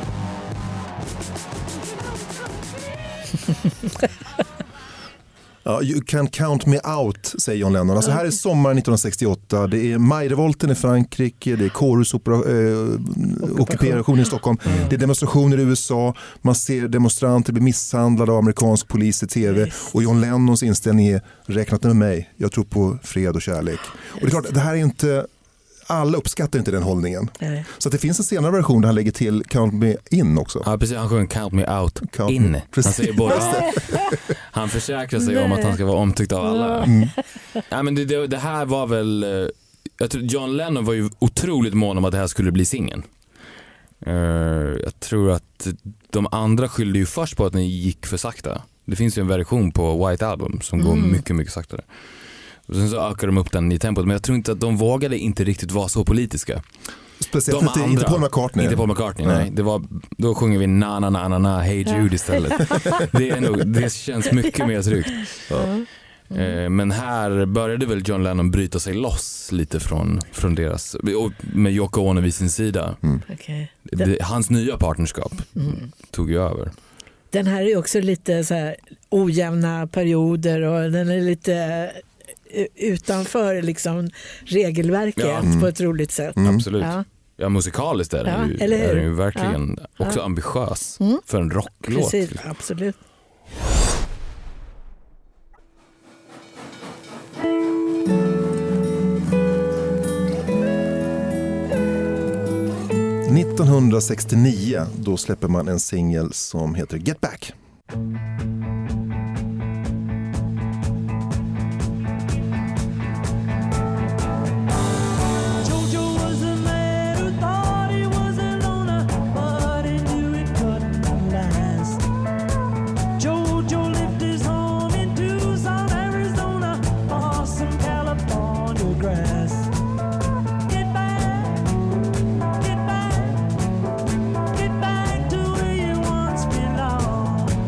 Ja, you can count me out, säger John Lennon. Alltså här är sommaren nittonhundrasextioåtta, det är majrevolten i Frankrike, det är kårhusockupationen i Stockholm, det är demonstrationer i U S A, man ser demonstranter bli misshandlade av amerikansk polis i tv och John Lennons inställning är, räknat med mig, jag tror på fred och kärlek. Och det är klart, det här är inte, alla uppskattar inte den hållningen. Nej. Så att det finns en senare version där han lägger till Count Me In också. Ja precis, han sjunger Count Me Out Count In. me- precis. Han säger både, han försäkrar sig om att han ska vara omtyckt av alla. Mm. Ja, men det, det, det här var väl, eh, jag tror John Lennon var ju otroligt mån om att det här skulle bli singeln. Uh, jag tror att de andra skyllde ju först på att den gick för sakta. Det finns ju en version på White Album som går Mm. mycket, mycket saktare. Och sen så ökar de upp den i tempot, men jag tror inte att de vågade inte riktigt vara så politiska. Speciellt De inte, andra, inte Paul McCartney. Inte Paul McCartney, Nej. nej. Det var, då sjunger vi na na na na na Hey Jude istället. Det, är nog, det känns mycket mer tryggt. Eh, Men här började väl John Lennon bryta sig loss lite från, från deras, och med Yoko Ono vid sin sida. Okej. Det, hans nya partnerskap tog ju över. Den här är ju också lite så här ojämna perioder och den är lite eh, utanför liksom regelverket Ja. på ett roligt sätt. Absolut. Ja. Ja, musikaliskt är den Ja, ju, eller hur? är den ju verkligen Ja. också Ja. ambitiös Mm. för en rocklåt. Precis, absolut. nittonhundrasextionio, då släpper man en singel som heter Get Back. Jojo was a man who thought he was a loner, but he knew it couldn't last. Jojo lived his home in Tucson, Arizona, or some California grass. Get back, get back, get back to where you once belonged.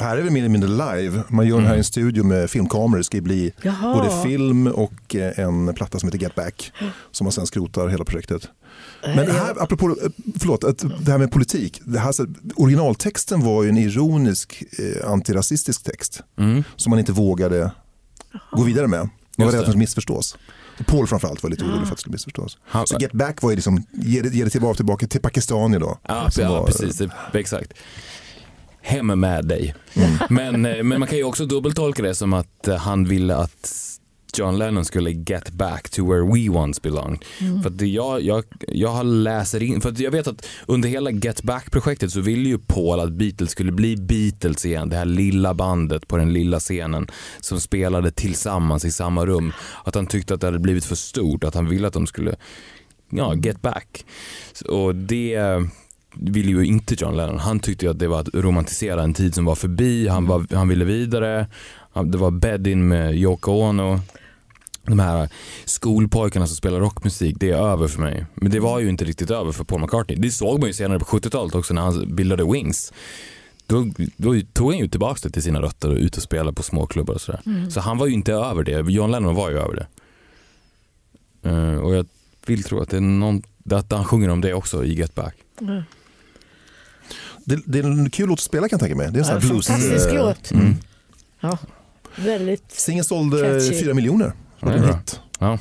Här är vi mer eller mindre live. Man gör den här i en studio med filmkameror. Det ska bli Jaha. både film och eh, en platta som heter Get Back. Som man sen skrotar hela projektet. Men här, apropå, förlåt, att det här med politik. Det här, så, originaltexten var ju en ironisk eh, antirasistisk text. Mm. Som man inte vågade gå vidare med. Man var Just rädd att det. det missförstås. Paul framförallt var lite orolig för att det skulle missförstås. Han- Så Get Back var ju liksom, ge det, ge det tillbaka, tillbaka till Pakistan idag. Ja, Som ja var- precis. Det, exakt. Hem med dig. Men, eh, men man kan ju också dubbeltolka det som att eh, han ville att John Lennon skulle get back to where we once belonged. För att det, jag, jag, jag har läser in, för att jag vet att under hela Get Back-projektet så ville ju Paul att Beatles skulle bli Beatles igen. Det här lilla bandet på den lilla scenen som spelade tillsammans i samma rum. Att han tyckte att det hade blivit för stort, att han ville att de skulle ja, get back. Och det ville ju inte John Lennon. Han tyckte ju att det var att romantisera en tid som var förbi. Han, var, han ville vidare. Han- Det var bed-in med Yoko Ono. De här skolpojkarna som spelar rockmusik, det är över för mig. Men det var ju inte riktigt över för Paul McCartney. Det såg man ju senare på sjuttiotalet också när han bildade Wings. Då, då tog han ju tillbaka det till sina rötter och ut och spela på småklubbar och sådär. Mm. Så han var ju inte över det. John Lennon var ju över det. Uh, och jag vill tro att det är någon, att han sjunger om det också i Get Back. Mm. Det, det är en kul låt att spela kan jag tänka mig. Det är en sån Ja, här blues. fantastisk eh, låt. Mm. Ja, väldigt. Singeln sålde Catchy. fyra miljoner. Ja, det är en bra. hit. Ja.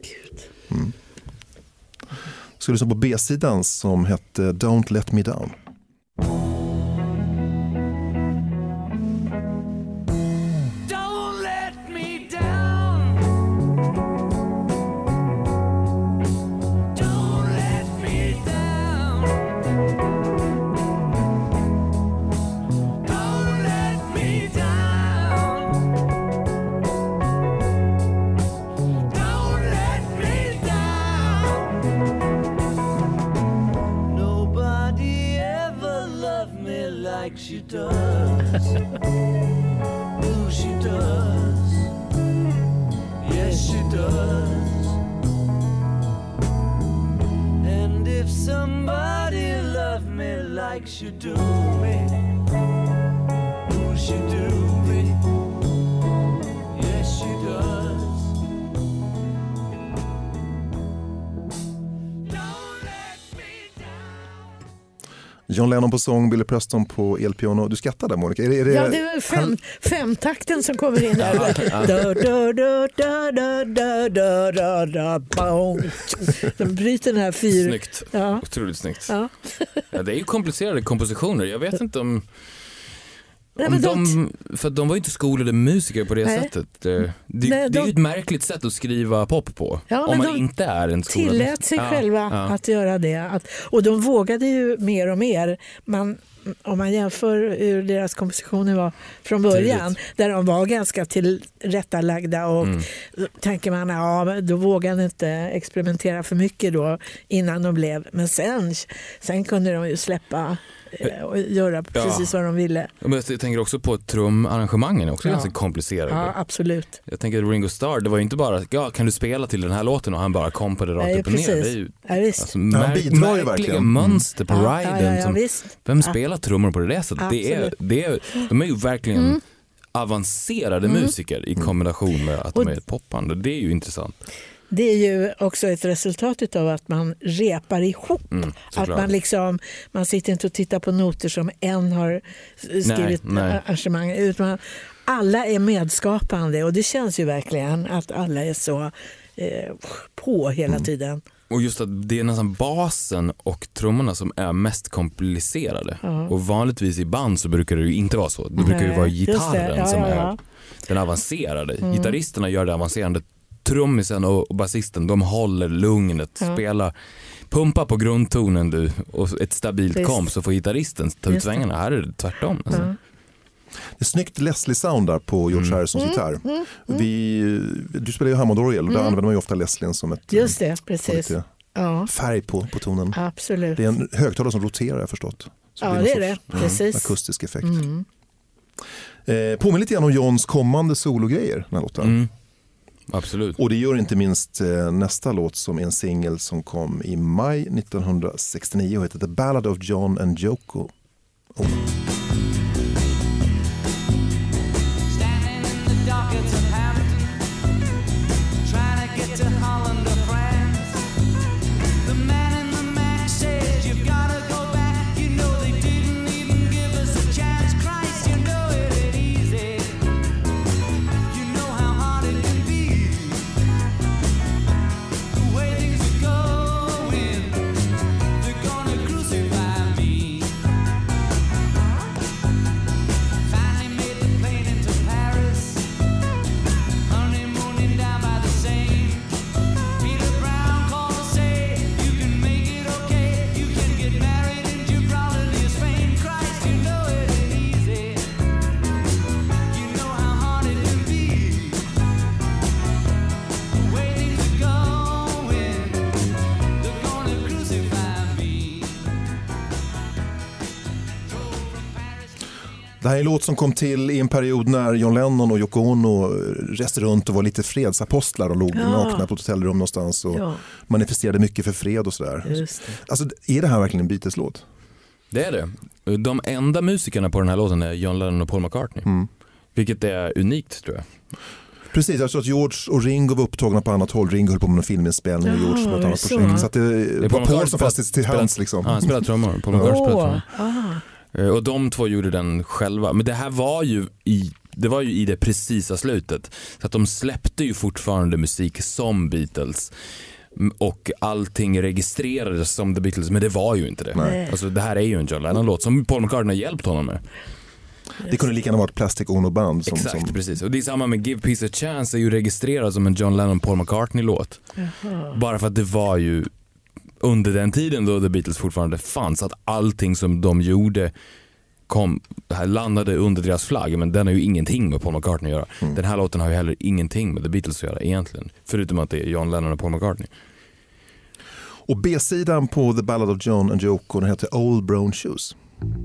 Så lyssna på B-sidan som hette Don't Let Me Down. Don't let me down. Don't let me down. Don't let me down. Don't let me down. Nobody ever loved me like she does. Oh, she does. Yes, she does. And if somebody loved me like she do me, oh, she do me. Yes, she does. Don't let me down. John Lennon på sång, Billy Preston på elpiano. Du skrattar där, Monica. Är det, är det, Ja, det är fem, femtakten som kommer in där. Da, da, da, da, da, da, da, da, da, boom. De bryter den här fyr... Snyggt. Ja. Otroligt snyggt. Ja. Ja, det är ju komplicerade kompositioner. Jag vet inte om... Nej, om men de, för att de var ju inte skolade musiker på det Nej. sättet. Det, det, Nej, det är de- ju ett märkligt sätt att skriva pop på. Ja, om men man de inte är en skolad tillät sig Ja, själva ja. att göra det. Att, och de vågade ju mer och mer. Man, om man jämför hur deras kompositioner var från början, Tidigt. där de var ganska tillrättalagda och Mm. då tänker man ja, men då vågade de inte experimentera för mycket då innan de blev. Men sen, sen kunde de ju släppa eh, och göra precis vad de ville. Men jag tänker också på att trumarrangemangen är också Ja. ganska komplicerade. Ja, absolut. Jag tänker att Ringo Starr, det var ju inte bara ja, kan du spela till den här låten och han bara kom på det rakt Nej, upp och ner. precis. Det är ju Ja, visst. alltså, han märk, bidrar ju märkliga verkligen. mönster på Ja, riden. ja, ja, som, visst. vem Ja. spelar trummor på det sättet? Det är, Absolut. det är, de är ju verkligen avancerade musiker i kombination med att de Och- är ett popband. Och det är ju intressant. Det är ju också ett resultat av att man repar ihop. Mm, att såklart. man liksom, man sitter inte och tittar på noter som en har skrivit Nej, nej. arrangemang. Utan alla är medskapande och det känns ju verkligen att alla är så eh, på hela tiden. Och just att det är nästan basen och trummorna som är mest komplicerade. Ja. Och vanligtvis i band så brukar det ju inte vara så. Det brukar ju Nej, vara just det. gitarren Ja, som ja, är ja. den avancerade. Gitarristerna gör det avancerande. Trummisen och och basisten, de håller lugnet, Ja. spelar, pumpa på grundtonen du och ett stabilt Visst. komp så får gitarristen ta ut Just det. svängarna. Här är det tvärtom. Alltså. Ja. Det är snyggt Leslie-sound där på George Mm. Harrisons gitarr. Vi, du spelar ju Hammond-orgel och där använder man ju ofta Leslien som ett Just det, får precis. lite Ja, färg på, på tonen. absolut. Det är en högtalare som roterar, jag har förstått. Så Ja, blir det någon är det. sorts, Precis. Mm, akustisk effekt. Mm. Eh, påminner lite grann om Johns kommande sologrejer, den här låten. Mm. Absolut. Och det gör inte minst eh, nästa låt som är en singel som kom i maj nittonhundrasextionio och heter The Ballad of John and Yoko. Oh. Det här är en låt som kom till i en period när John Lennon och Yoko Ono reste runt och var lite fredsapostlar och låg Ja. nakna på ett hotellrum någonstans och Ja. manifesterade mycket för fred och sådär. Just det. Alltså, är det här verkligen en Beatles-låt? Det är det. De enda musikerna på den här låten är John Lennon och Paul McCartney. Mm. Vilket är unikt tror jag. Precis, jag tror att George och Ringo var upptagna på annat håll. Ringo höll på med en filminspelning och Jaha, George på ett är annat det så? projekt. Så att det, är det Paul var Paul McCartney som fanns till, till spelar- hands liksom. Ja, han spelar trummor. Paul McCartney spelar Åh, trummor. ah. Eh, Och de två gjorde den själva. Men det här var ju i, det var ju i det precisa slutet. Så att de släppte ju fortfarande musik som Beatles. M- Och allting registrerades som The Beatles. Men det var ju inte det. Nej. Alltså, det här är ju en John Lennon-låt som Paul McCartney har hjälpt honom med. Det kunde lika gärna varit Plastic Ono Band. Som, Exakt, som, precis. Och det är samma med Give Peace a Chance är ju registrerad som en John Lennon-Paul McCartney-låt. Jaha. Bara för att det var ju under den tiden då The Beatles fortfarande fanns, att allting som de gjorde kom, här landade under deras flagg, men den har ju ingenting med Paul McCartney att göra. Mm. Den här låten har ju heller ingenting med The Beatles att göra egentligen, förutom att det är John Lennon och Paul McCartney. Och B-sidan på The Ballad of John and Yoko, den heter Old Brown Shoes.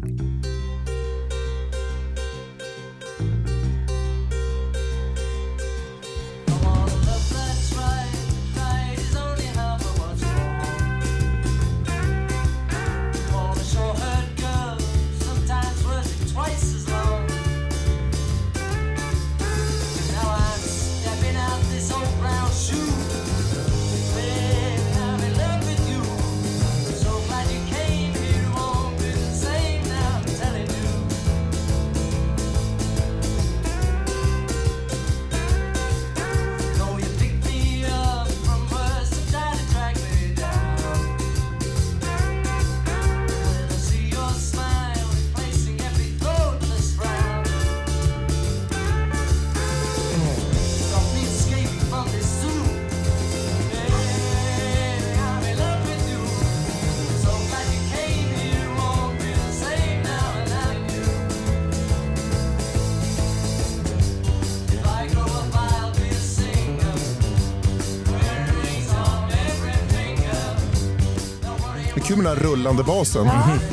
Det är kul med den här rullande basen.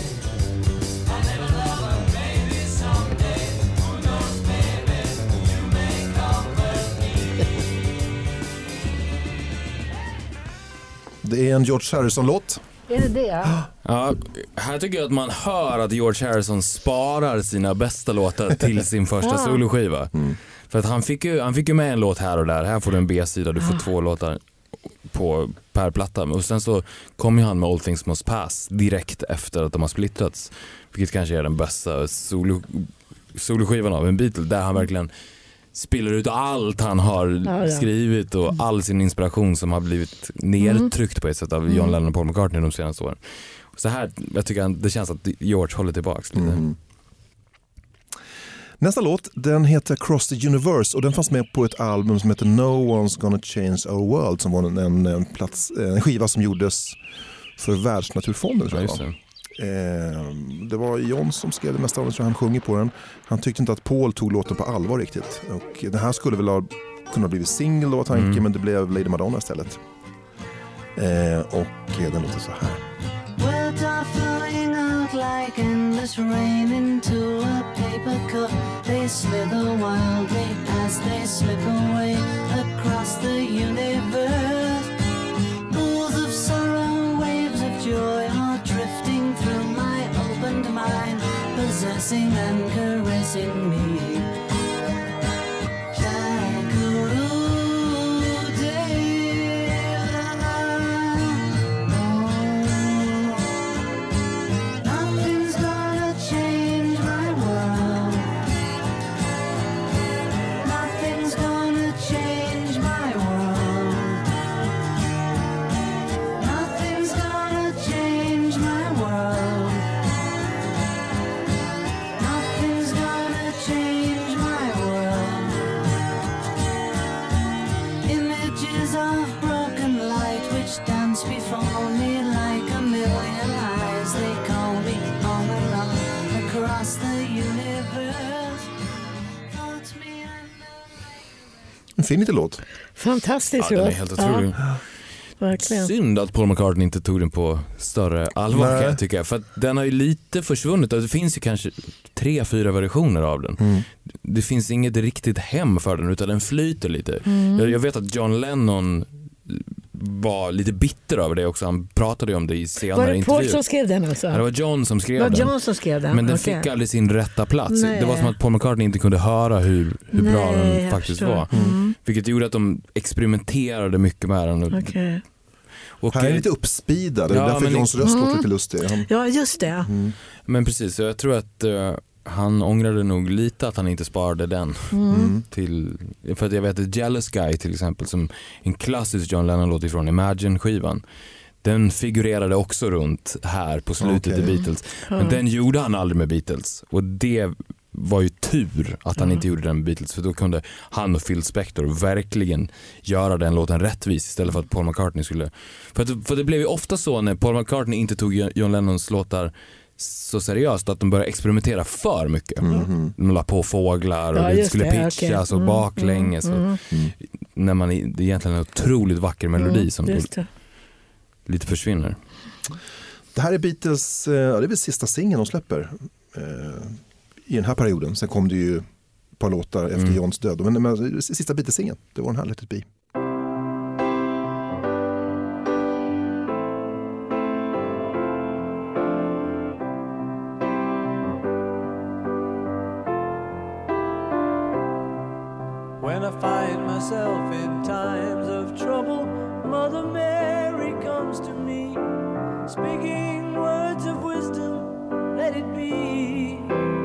Det är en George Harrison-låt. Är det det? Ja, här tycker jag att man hör att George Harrison sparar sina bästa låtar till sin första soloskiva. Mm. För att han fick, ju, han fick ju med en låt här och där. Här får du en B-sida, du får två låtar på per platta. Och sen så kom ju han med All Things Must Pass direkt efter att de har splittrats. Vilket kanske är den bästa solo, soloskivan av en Beatle, där han verkligen spiller ut allt han har Ja, ja. skrivit och all sin inspiration som har blivit nedtryckt på ett sätt av John Lennon och Paul McCartney de senaste åren. Så här, jag tycker det känns att George håller tillbaks lite. Mm. Nästa låt, den heter Cross the Universe och den fanns med på ett album som heter No One's Gonna Change Our World, som var en, en, en, plats, en skiva som gjordes för Världsnaturfonden, tror Ja, jag just det var. det. Eh, det var John som skrev det mesta av den, tror jag. Han sjunger på den. Han tyckte inte att Paul tog låten på allvar riktigt. Och den här skulle väl ha kunnat bli singel då, var tanken, Mm. men det blev Lady Madonna istället. Eh, och eh, den låter så här. Words are flowing out like endless rain into a paper cup. They slither wildly as they slip away across the universe. Pools of sorrow, waves of joy are drifting through my opened mind, possessing and caressing me. Nothing's gonna change my world. Nothing's gonna change my world. Nothing's gonna change my world. Nothing's gonna change my world. Images of broken light which dance before me like a million eyes. They call me on and on across the universe. Floats me under. En fin liten låt. Fantastisk Ja, den är låt. helt otrolig. verkligen. Synd att Paul McCartney inte tog den på större allvar Nej. kan jag tycka. För att den har ju lite försvunnit. Det finns ju kanske tre, fyra versioner av den. Mm. Det finns inget riktigt hem för den utan den flyter lite. Mm. Jag, jag vet att John Lennon var lite bitter över det också. Han pratade ju om det i Var senare det Paul intervjuer. som skrev den alltså? Ja, det var John som skrev Det var den. John som skrev den? Men den Okej. fick aldrig sin rätta plats. Nej. Det var som att Paul McCartney inte kunde höra hur, hur bra Nej, den jag faktiskt förstår. var. Mm. Vilket gjorde att de experimenterade mycket med den. Och, Okej. och, Han är lite uppspidad, det är Ja, därför men Johns röst låter lite lustig. Han, Ja, just det. Men precis, så jag tror att eh, han ångrade nog lite att han inte sparade den. mm. Till, för att jag vet att Jealous Guy till exempel, som en klassisk John Lennon-låt ifrån Imagine-skivan, den figurerade också runt här på slutet Okej. i Beatles. Men den gjorde han aldrig med Beatles. Och det var ju tur att han inte gjorde den med Beatles, för då kunde han och Phil Spector verkligen göra den låten rättvis istället för att Paul McCartney skulle. För, att, för det blev ju ofta så när Paul McCartney inte tog John Lennons låtar så seriöst att de började experimentera för mycket. Mm-hmm. De la på fåglar och Ja, det just skulle det, pitchas okej. och Mm, baklänges. mm, Och, när man, det är egentligen en otroligt vacker melodi Mm, som just det. lite försvinner. Det här är Beatles, eh, ja, det är väl sista singeln de släpper eh, i den här perioden. Sen kom det ju ett par låtar efter Mm. Johns död. Men, men sista Beatles-singeln, det var den här Let It Be. When I find myself in times of trouble, Mother Mary comes to me, speaking words of wisdom, let it be.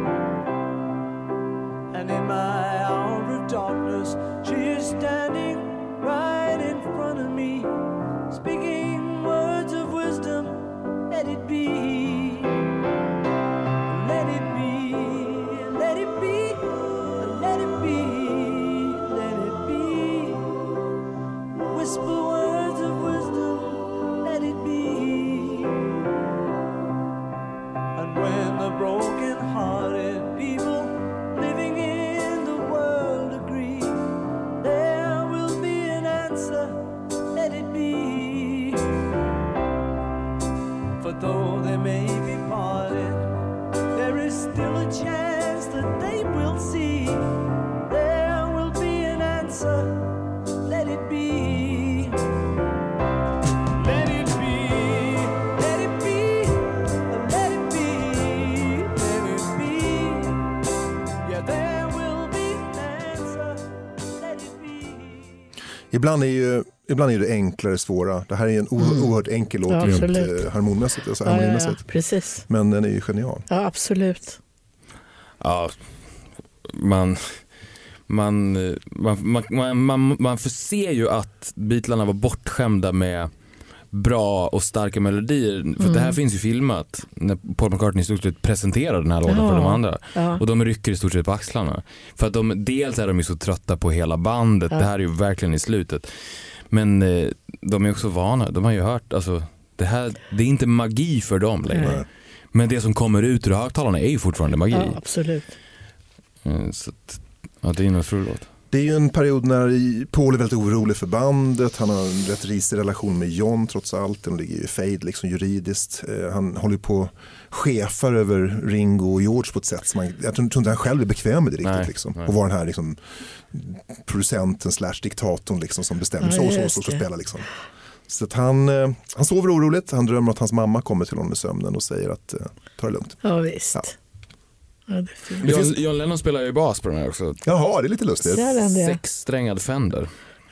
And in my hour of darkness, she is standing right in front of me, speaking words of wisdom, let it be. Let it be, let it be, let it be. Whisper words of wisdom, let it be. And when the broken-hearted people living in the world agree, there will be an answer, let it be. For though they may be parted, there is still a chance that they will see. There will be an answer, let it be. Let it be, let it be, let it be, let it be. Yeah, there will be an answer, let it be. Ibland är ju ibland är det enklare svåra. Det här är en o- oerhört enkel låt Ja, rent absolut. eh, harmonmässigt. Alltså Ja, ja, ja, harmonimässigt. precis. Men den är ju genial. Ja, absolut. Ja, man, man, man, man, man, man, man får se ju att Beatlarna var bortskämda med bra och starka melodier. För Mm. det här finns ju filmat när Paul McCartney i stort sett presenterar den här låten Ja. för de andra. Ja. Och de rycker i stort sett på axlarna. För att de, dels är de ju så trötta på hela bandet. Ja. Det här är ju verkligen i slutet. Men eh, de är också vana. De har ju hört, alltså, det här, det är inte magi för dem längre. Nej. Men det som kommer ut ur högtalarna är ju fortfarande magi. Ja, absolut. Mm, så att, ja, det är en otrolig låt. Det är ju en period när Paul är väldigt orolig för bandet. Han har en rätt risig relation med John trots allt. Den ligger i fade liksom juridiskt. Eh, han håller på chefer över Ringo och George på ett sätt som man, jag tror inte han själv är bekväm med det riktigt. Nej, liksom. nej. Och vara den här liksom, producenten slash diktatorn liksom, som bestämmer Ja, så och så, just så, så det. spela liksom. Så att han, eh, han sover oroligt. Han drömmer att hans mamma kommer till honom i sömnen och säger att eh, ta det lugnt. Ja, visst. Ja. Ja, det är fint. Det John, finns- John Lennon spelar ju bas på den här också. Jaha, det är lite lustigt. Där är den det. Sexsträngad Fender.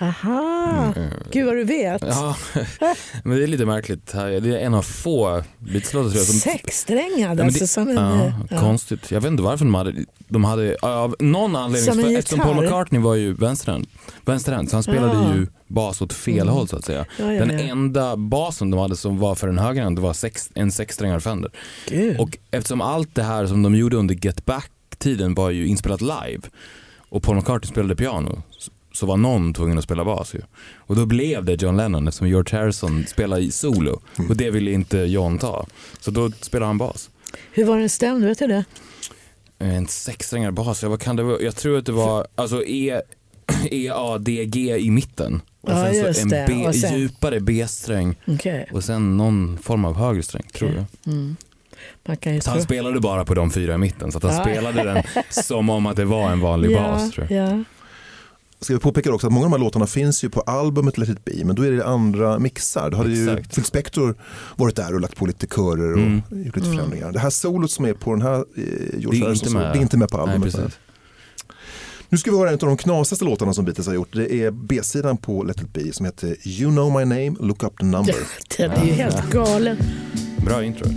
Aha, gud vad du vet. Ja, men det är lite märkligt. Det är en av få Beatles-låtar tror jag som... Sexsträngad, Ja, men alltså det- som en... Ja, ja. konstigt. Jag vet inte varför de hade... De hade av någon anledning... Som en för- Eftersom Paul gitarr. McCartney var ju vänsterhänt, vänsterhänt så han spelade Ja. ju bas åt fel Mm. håll så att säga. Ja, ja, Den ja. enda basen de hade som var för den högerhand, det var sex, en sexsträngad Fender. Gud. Och eftersom allt det här som de gjorde under Get Back-tiden var ju inspelat live och Paul McCartney spelade piano, så- så var någon tvungen att spela bas ju. Och då blev det John Lennon eftersom George Harrison spelade i solo och det ville inte John ta. Så då spelade han bas. Hur var den stämd, vet du det? En sexsträngad bas, ja, vad kan det vara? Jag tror att det var, alltså E, E A D G i mitten. Och Ja, sen just så en det. B, Och sen- djupare B-sträng. Okej. Och sen någon form av högre sträng, tror jag. Mm. Man kan ju Så han tro- spelade bara på de fyra i mitten. Så att han Ja. spelade den som om att det var en vanlig ja, bas, tror jag. Ja. Ska vi påpeka också att många av de här låtarna finns ju på albumet Let It Be, men då är det andra mixar. Då hade ju Exakt. Phil Spector varit där och lagt på lite körer och Mm. gjort lite förändringar. Det här solot som är på den här eh, George Det är Harrison, inte så- med. det är inte med på Nej, albumet. precis. Nu ska vi höra en av de knasigaste låtarna som Beatles har gjort. Det är B-sidan på Let It Be som heter You Know My Name, Look Up The Number. Den är ju helt galen. Bra intro.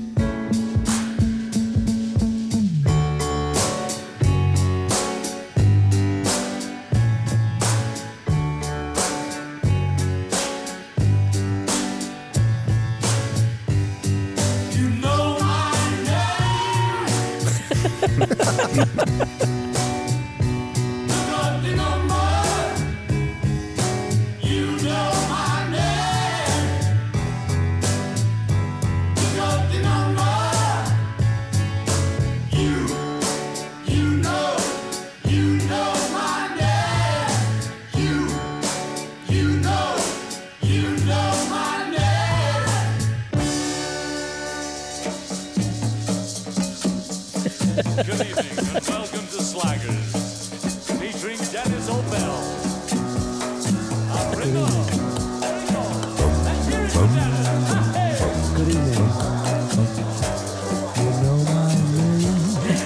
You know my name. Look up the number. You know my name. Look up the number. You, you know, you know my name. You, you know, you know my name. Good evening and welcome to Slaggers, featuring Dennis O'Bell. Uh, Ringo. Ringo. Let's hear it for Dennis. Hey. Good evening. You know my name.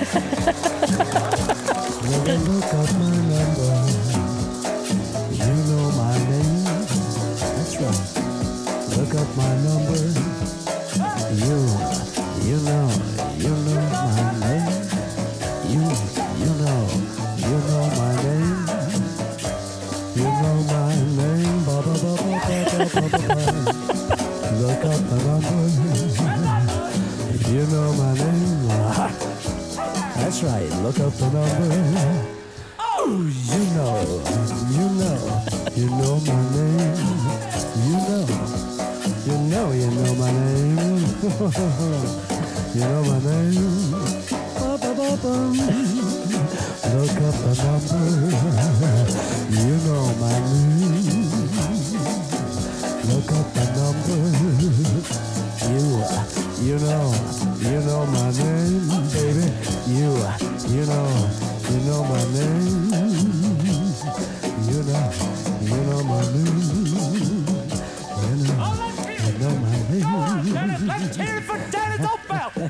Never look up my number. You know my name. That's right. Look up my number. You, you know, you know my name. You, you know, you know my name. You know my name. Ba ba ba ba ba ba ba ba. Look up the number. You know my name. That's right. Look up the number. Oh, you know, you know, you know my name. You know, you know, you know my name. You know my name. Ba-ba-ba-bum. Look up the number. You know my name. Look up the number. You, you know, you know my name, baby. You, you know, you know my name. You know, you know my name. You know, you know my name. Dennis, let's hear it for Dennis O'Bell.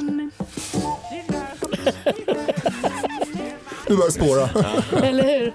Nu börjar det spåra. Eller hur?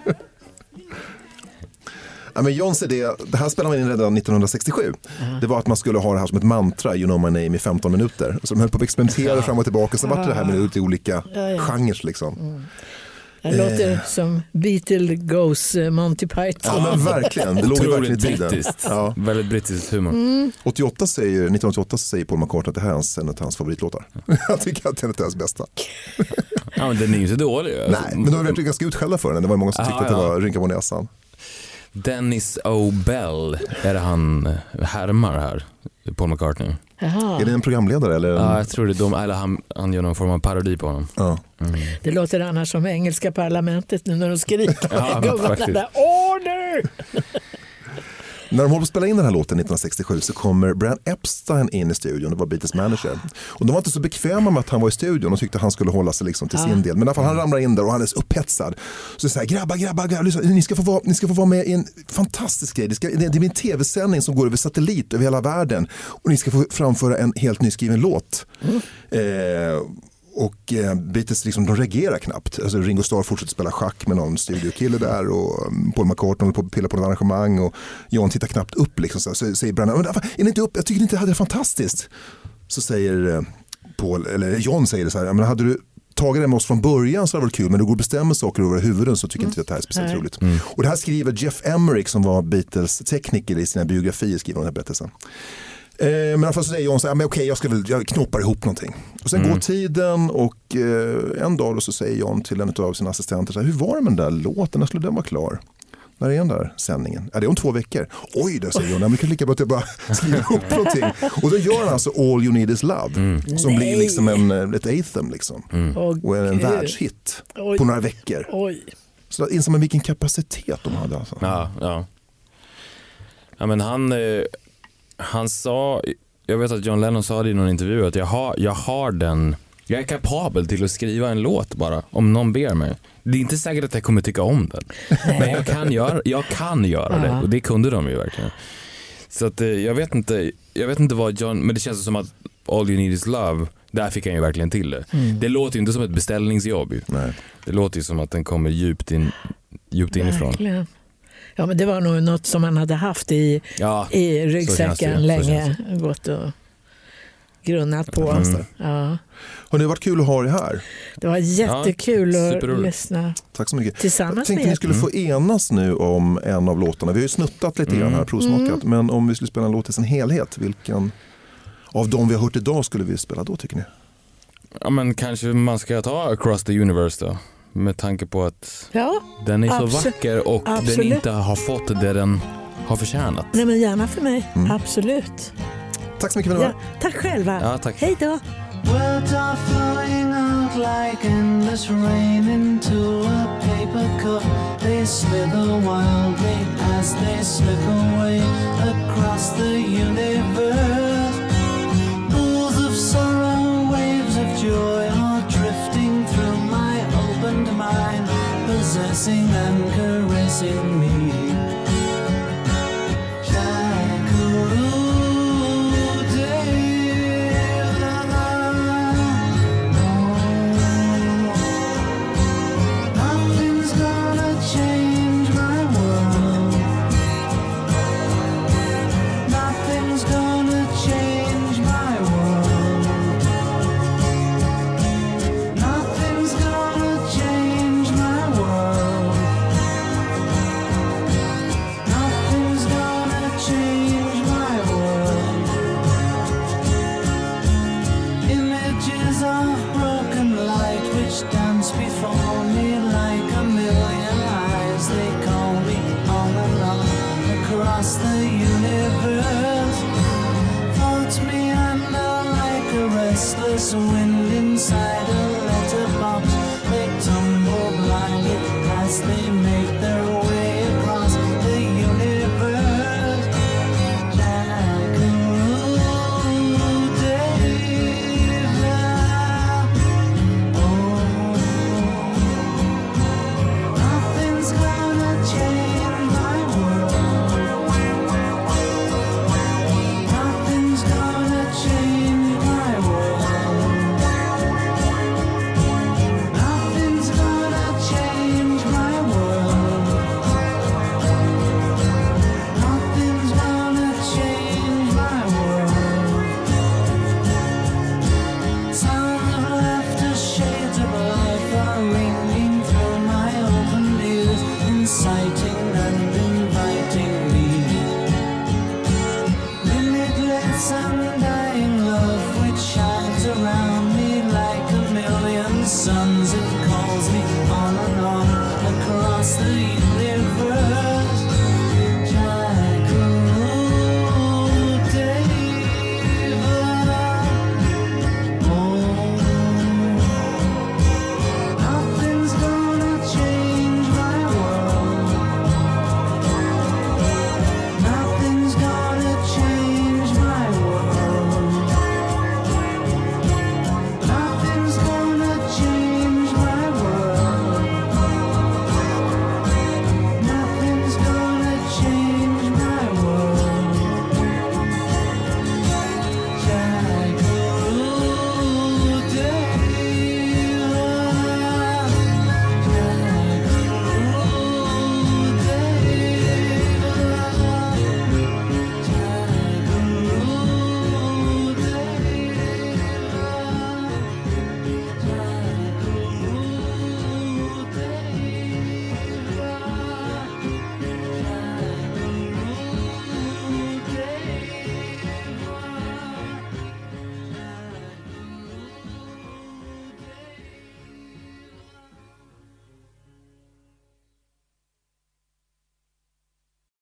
Ja, men Johns idé, det här spelade man in redan nittonhundrasextiosju. Det var att man skulle ha det här som ett mantra, You know my name, i femton minuter. Så de höll på att experimentera fram och tillbaka, så vart det här med ut i olika Ja, ja. genrer liksom. Det låter som Beatle Goes eh, Monty Python. Ja men verkligen, det låg ju verkligen i Otroligt tiden. brittiskt. Ja. Väldigt brittisk humor. åttioåtta säger, nittonhundraåttioåtta säger Paul McCartney att det här är hans, en av hans favoritlåtar. Jag tycker att det är hans bästa. Ja, men den är ju inte dålig. Nej, men de har varit ganska utskällda för den. Det var många som Ja, tyckte att det ja. var rynka på näsan. Dennis O'Bell, är det han härmar här? Paul McCartney. Jaha. Är det en programledare eller? En... Ja, jag tror det är de, eller han, han gör någon form av parodi på honom. Ja. Det låter annars som engelska parlamentet nu när de skriker. Ja, Gubbarna faktiskt. där, order! När de håller på att spela in den här låten nittonhundrasextiosju så kommer Brian Epstein in i studion, det var Beatles manager. Och de var inte så bekväma med att han var i studion och tyckte att han skulle hålla sig liksom till Ja. sin del. Men i alla fall han ramlar in där och han är så upphetsad. Så säger grabbar, grabbar, grabbar lyssna, ni, ska få vara, ni ska få vara med i en fantastisk grej. Det, ska, det är min tv-sändning som går över satellit över hela världen. Och ni ska få framföra en helt nyskriven låt. Mm. Eh, Och eh, Beatles liksom, de reagerar knappt. Alltså, Ringo Starr fortsätter spela schack med någon studiokille där och um, Paul McCartney håller på att pilla på ett arrangemang och John tittar knappt upp liksom, så, så säger Brian, men, är ni inte upp? Jag tycker inte det hade det fantastiskt. Så säger eh, Paul, eller John säger det så här, men hade du tagit det med oss från början så hade det varit kul, men du går och bestämmer saker över huvuden så tycker mm. inte att det här är speciellt Nej. roligt. Mm. Och det här skriver Jeff Emerick som var Beatles tekniker i sina biografier, skriver den här berättelsen. Eh, men i alla fall så säger John så här, men okej, jag ska väl, jag knoppar ihop någonting. Och sen mm. går tiden och eh, en dag då så säger John till en av sina assistenter så här, hur var det med den där låten, när skulle den vara klar? När är den där sändningen? Ja, det är om två veckor. Oj, där säger John, men det kan lika bra att jag bara skriver ihop någonting. Och då gör han alltså All You Need Is Love, mm. som Nej. blir liksom en, ett anthem liksom. Mm. Och en, en världshit Oj. på några veckor. Oj. Så inser man vilken kapacitet de hade. Alltså. Ja, ja. Ja, men han, eh, han sa, jag vet att John Lennon sa det i någon intervju, att jag har, jag har den, jag är kapabel till att skriva en låt bara, om någon ber mig. Det är inte säkert att jag kommer tycka om den. Men jag kan göra, jag kan göra det, och det kunde de ju verkligen. Så att, eh, jag vet inte, jag vet inte vad John, men det känns som att All You Need Is Love, där fick han ju verkligen till det. Mm. Det låter ju inte som ett beställningsjobb. Ju. Nej. Det låter ju som att den kommer djupt, in, djupt inifrån. Verkligen. Ja, men det var nog något som man hade haft i, ja, i ryggsäcken länge. Gått och grunnat på. Mm. Ja. Har det varit kul att ha det här? Det var jättekul ja, att lyssna. Tack så mycket. Tillsammans Jag tänkte med vi skulle få enas nu om en av låtarna. Vi har ju snuttat lite grann här, provsmakat. Mm. Men om vi skulle spela en låt i sin helhet, vilken av de vi har hört idag skulle vi spela då, tycker ni? Ja, men kanske man ska ta Across the Universe då. Med tanke på att ja, den är så absolut. vacker och Absolut. den inte har fått det den har förtjänat. Nej, men gärna för mig. Mm. Absolut. Tack så mycket för det. Ja, tack själva. Ja, tack. Hej då. Words are flowing out like endless rain into a paper cup. They slither wildly as they slip away across the universe. Pools of sorrow, waves of joy are drifting through my opened mind, possessing and caressing me. Wind inside a letterbox, they tumble blindly as they make their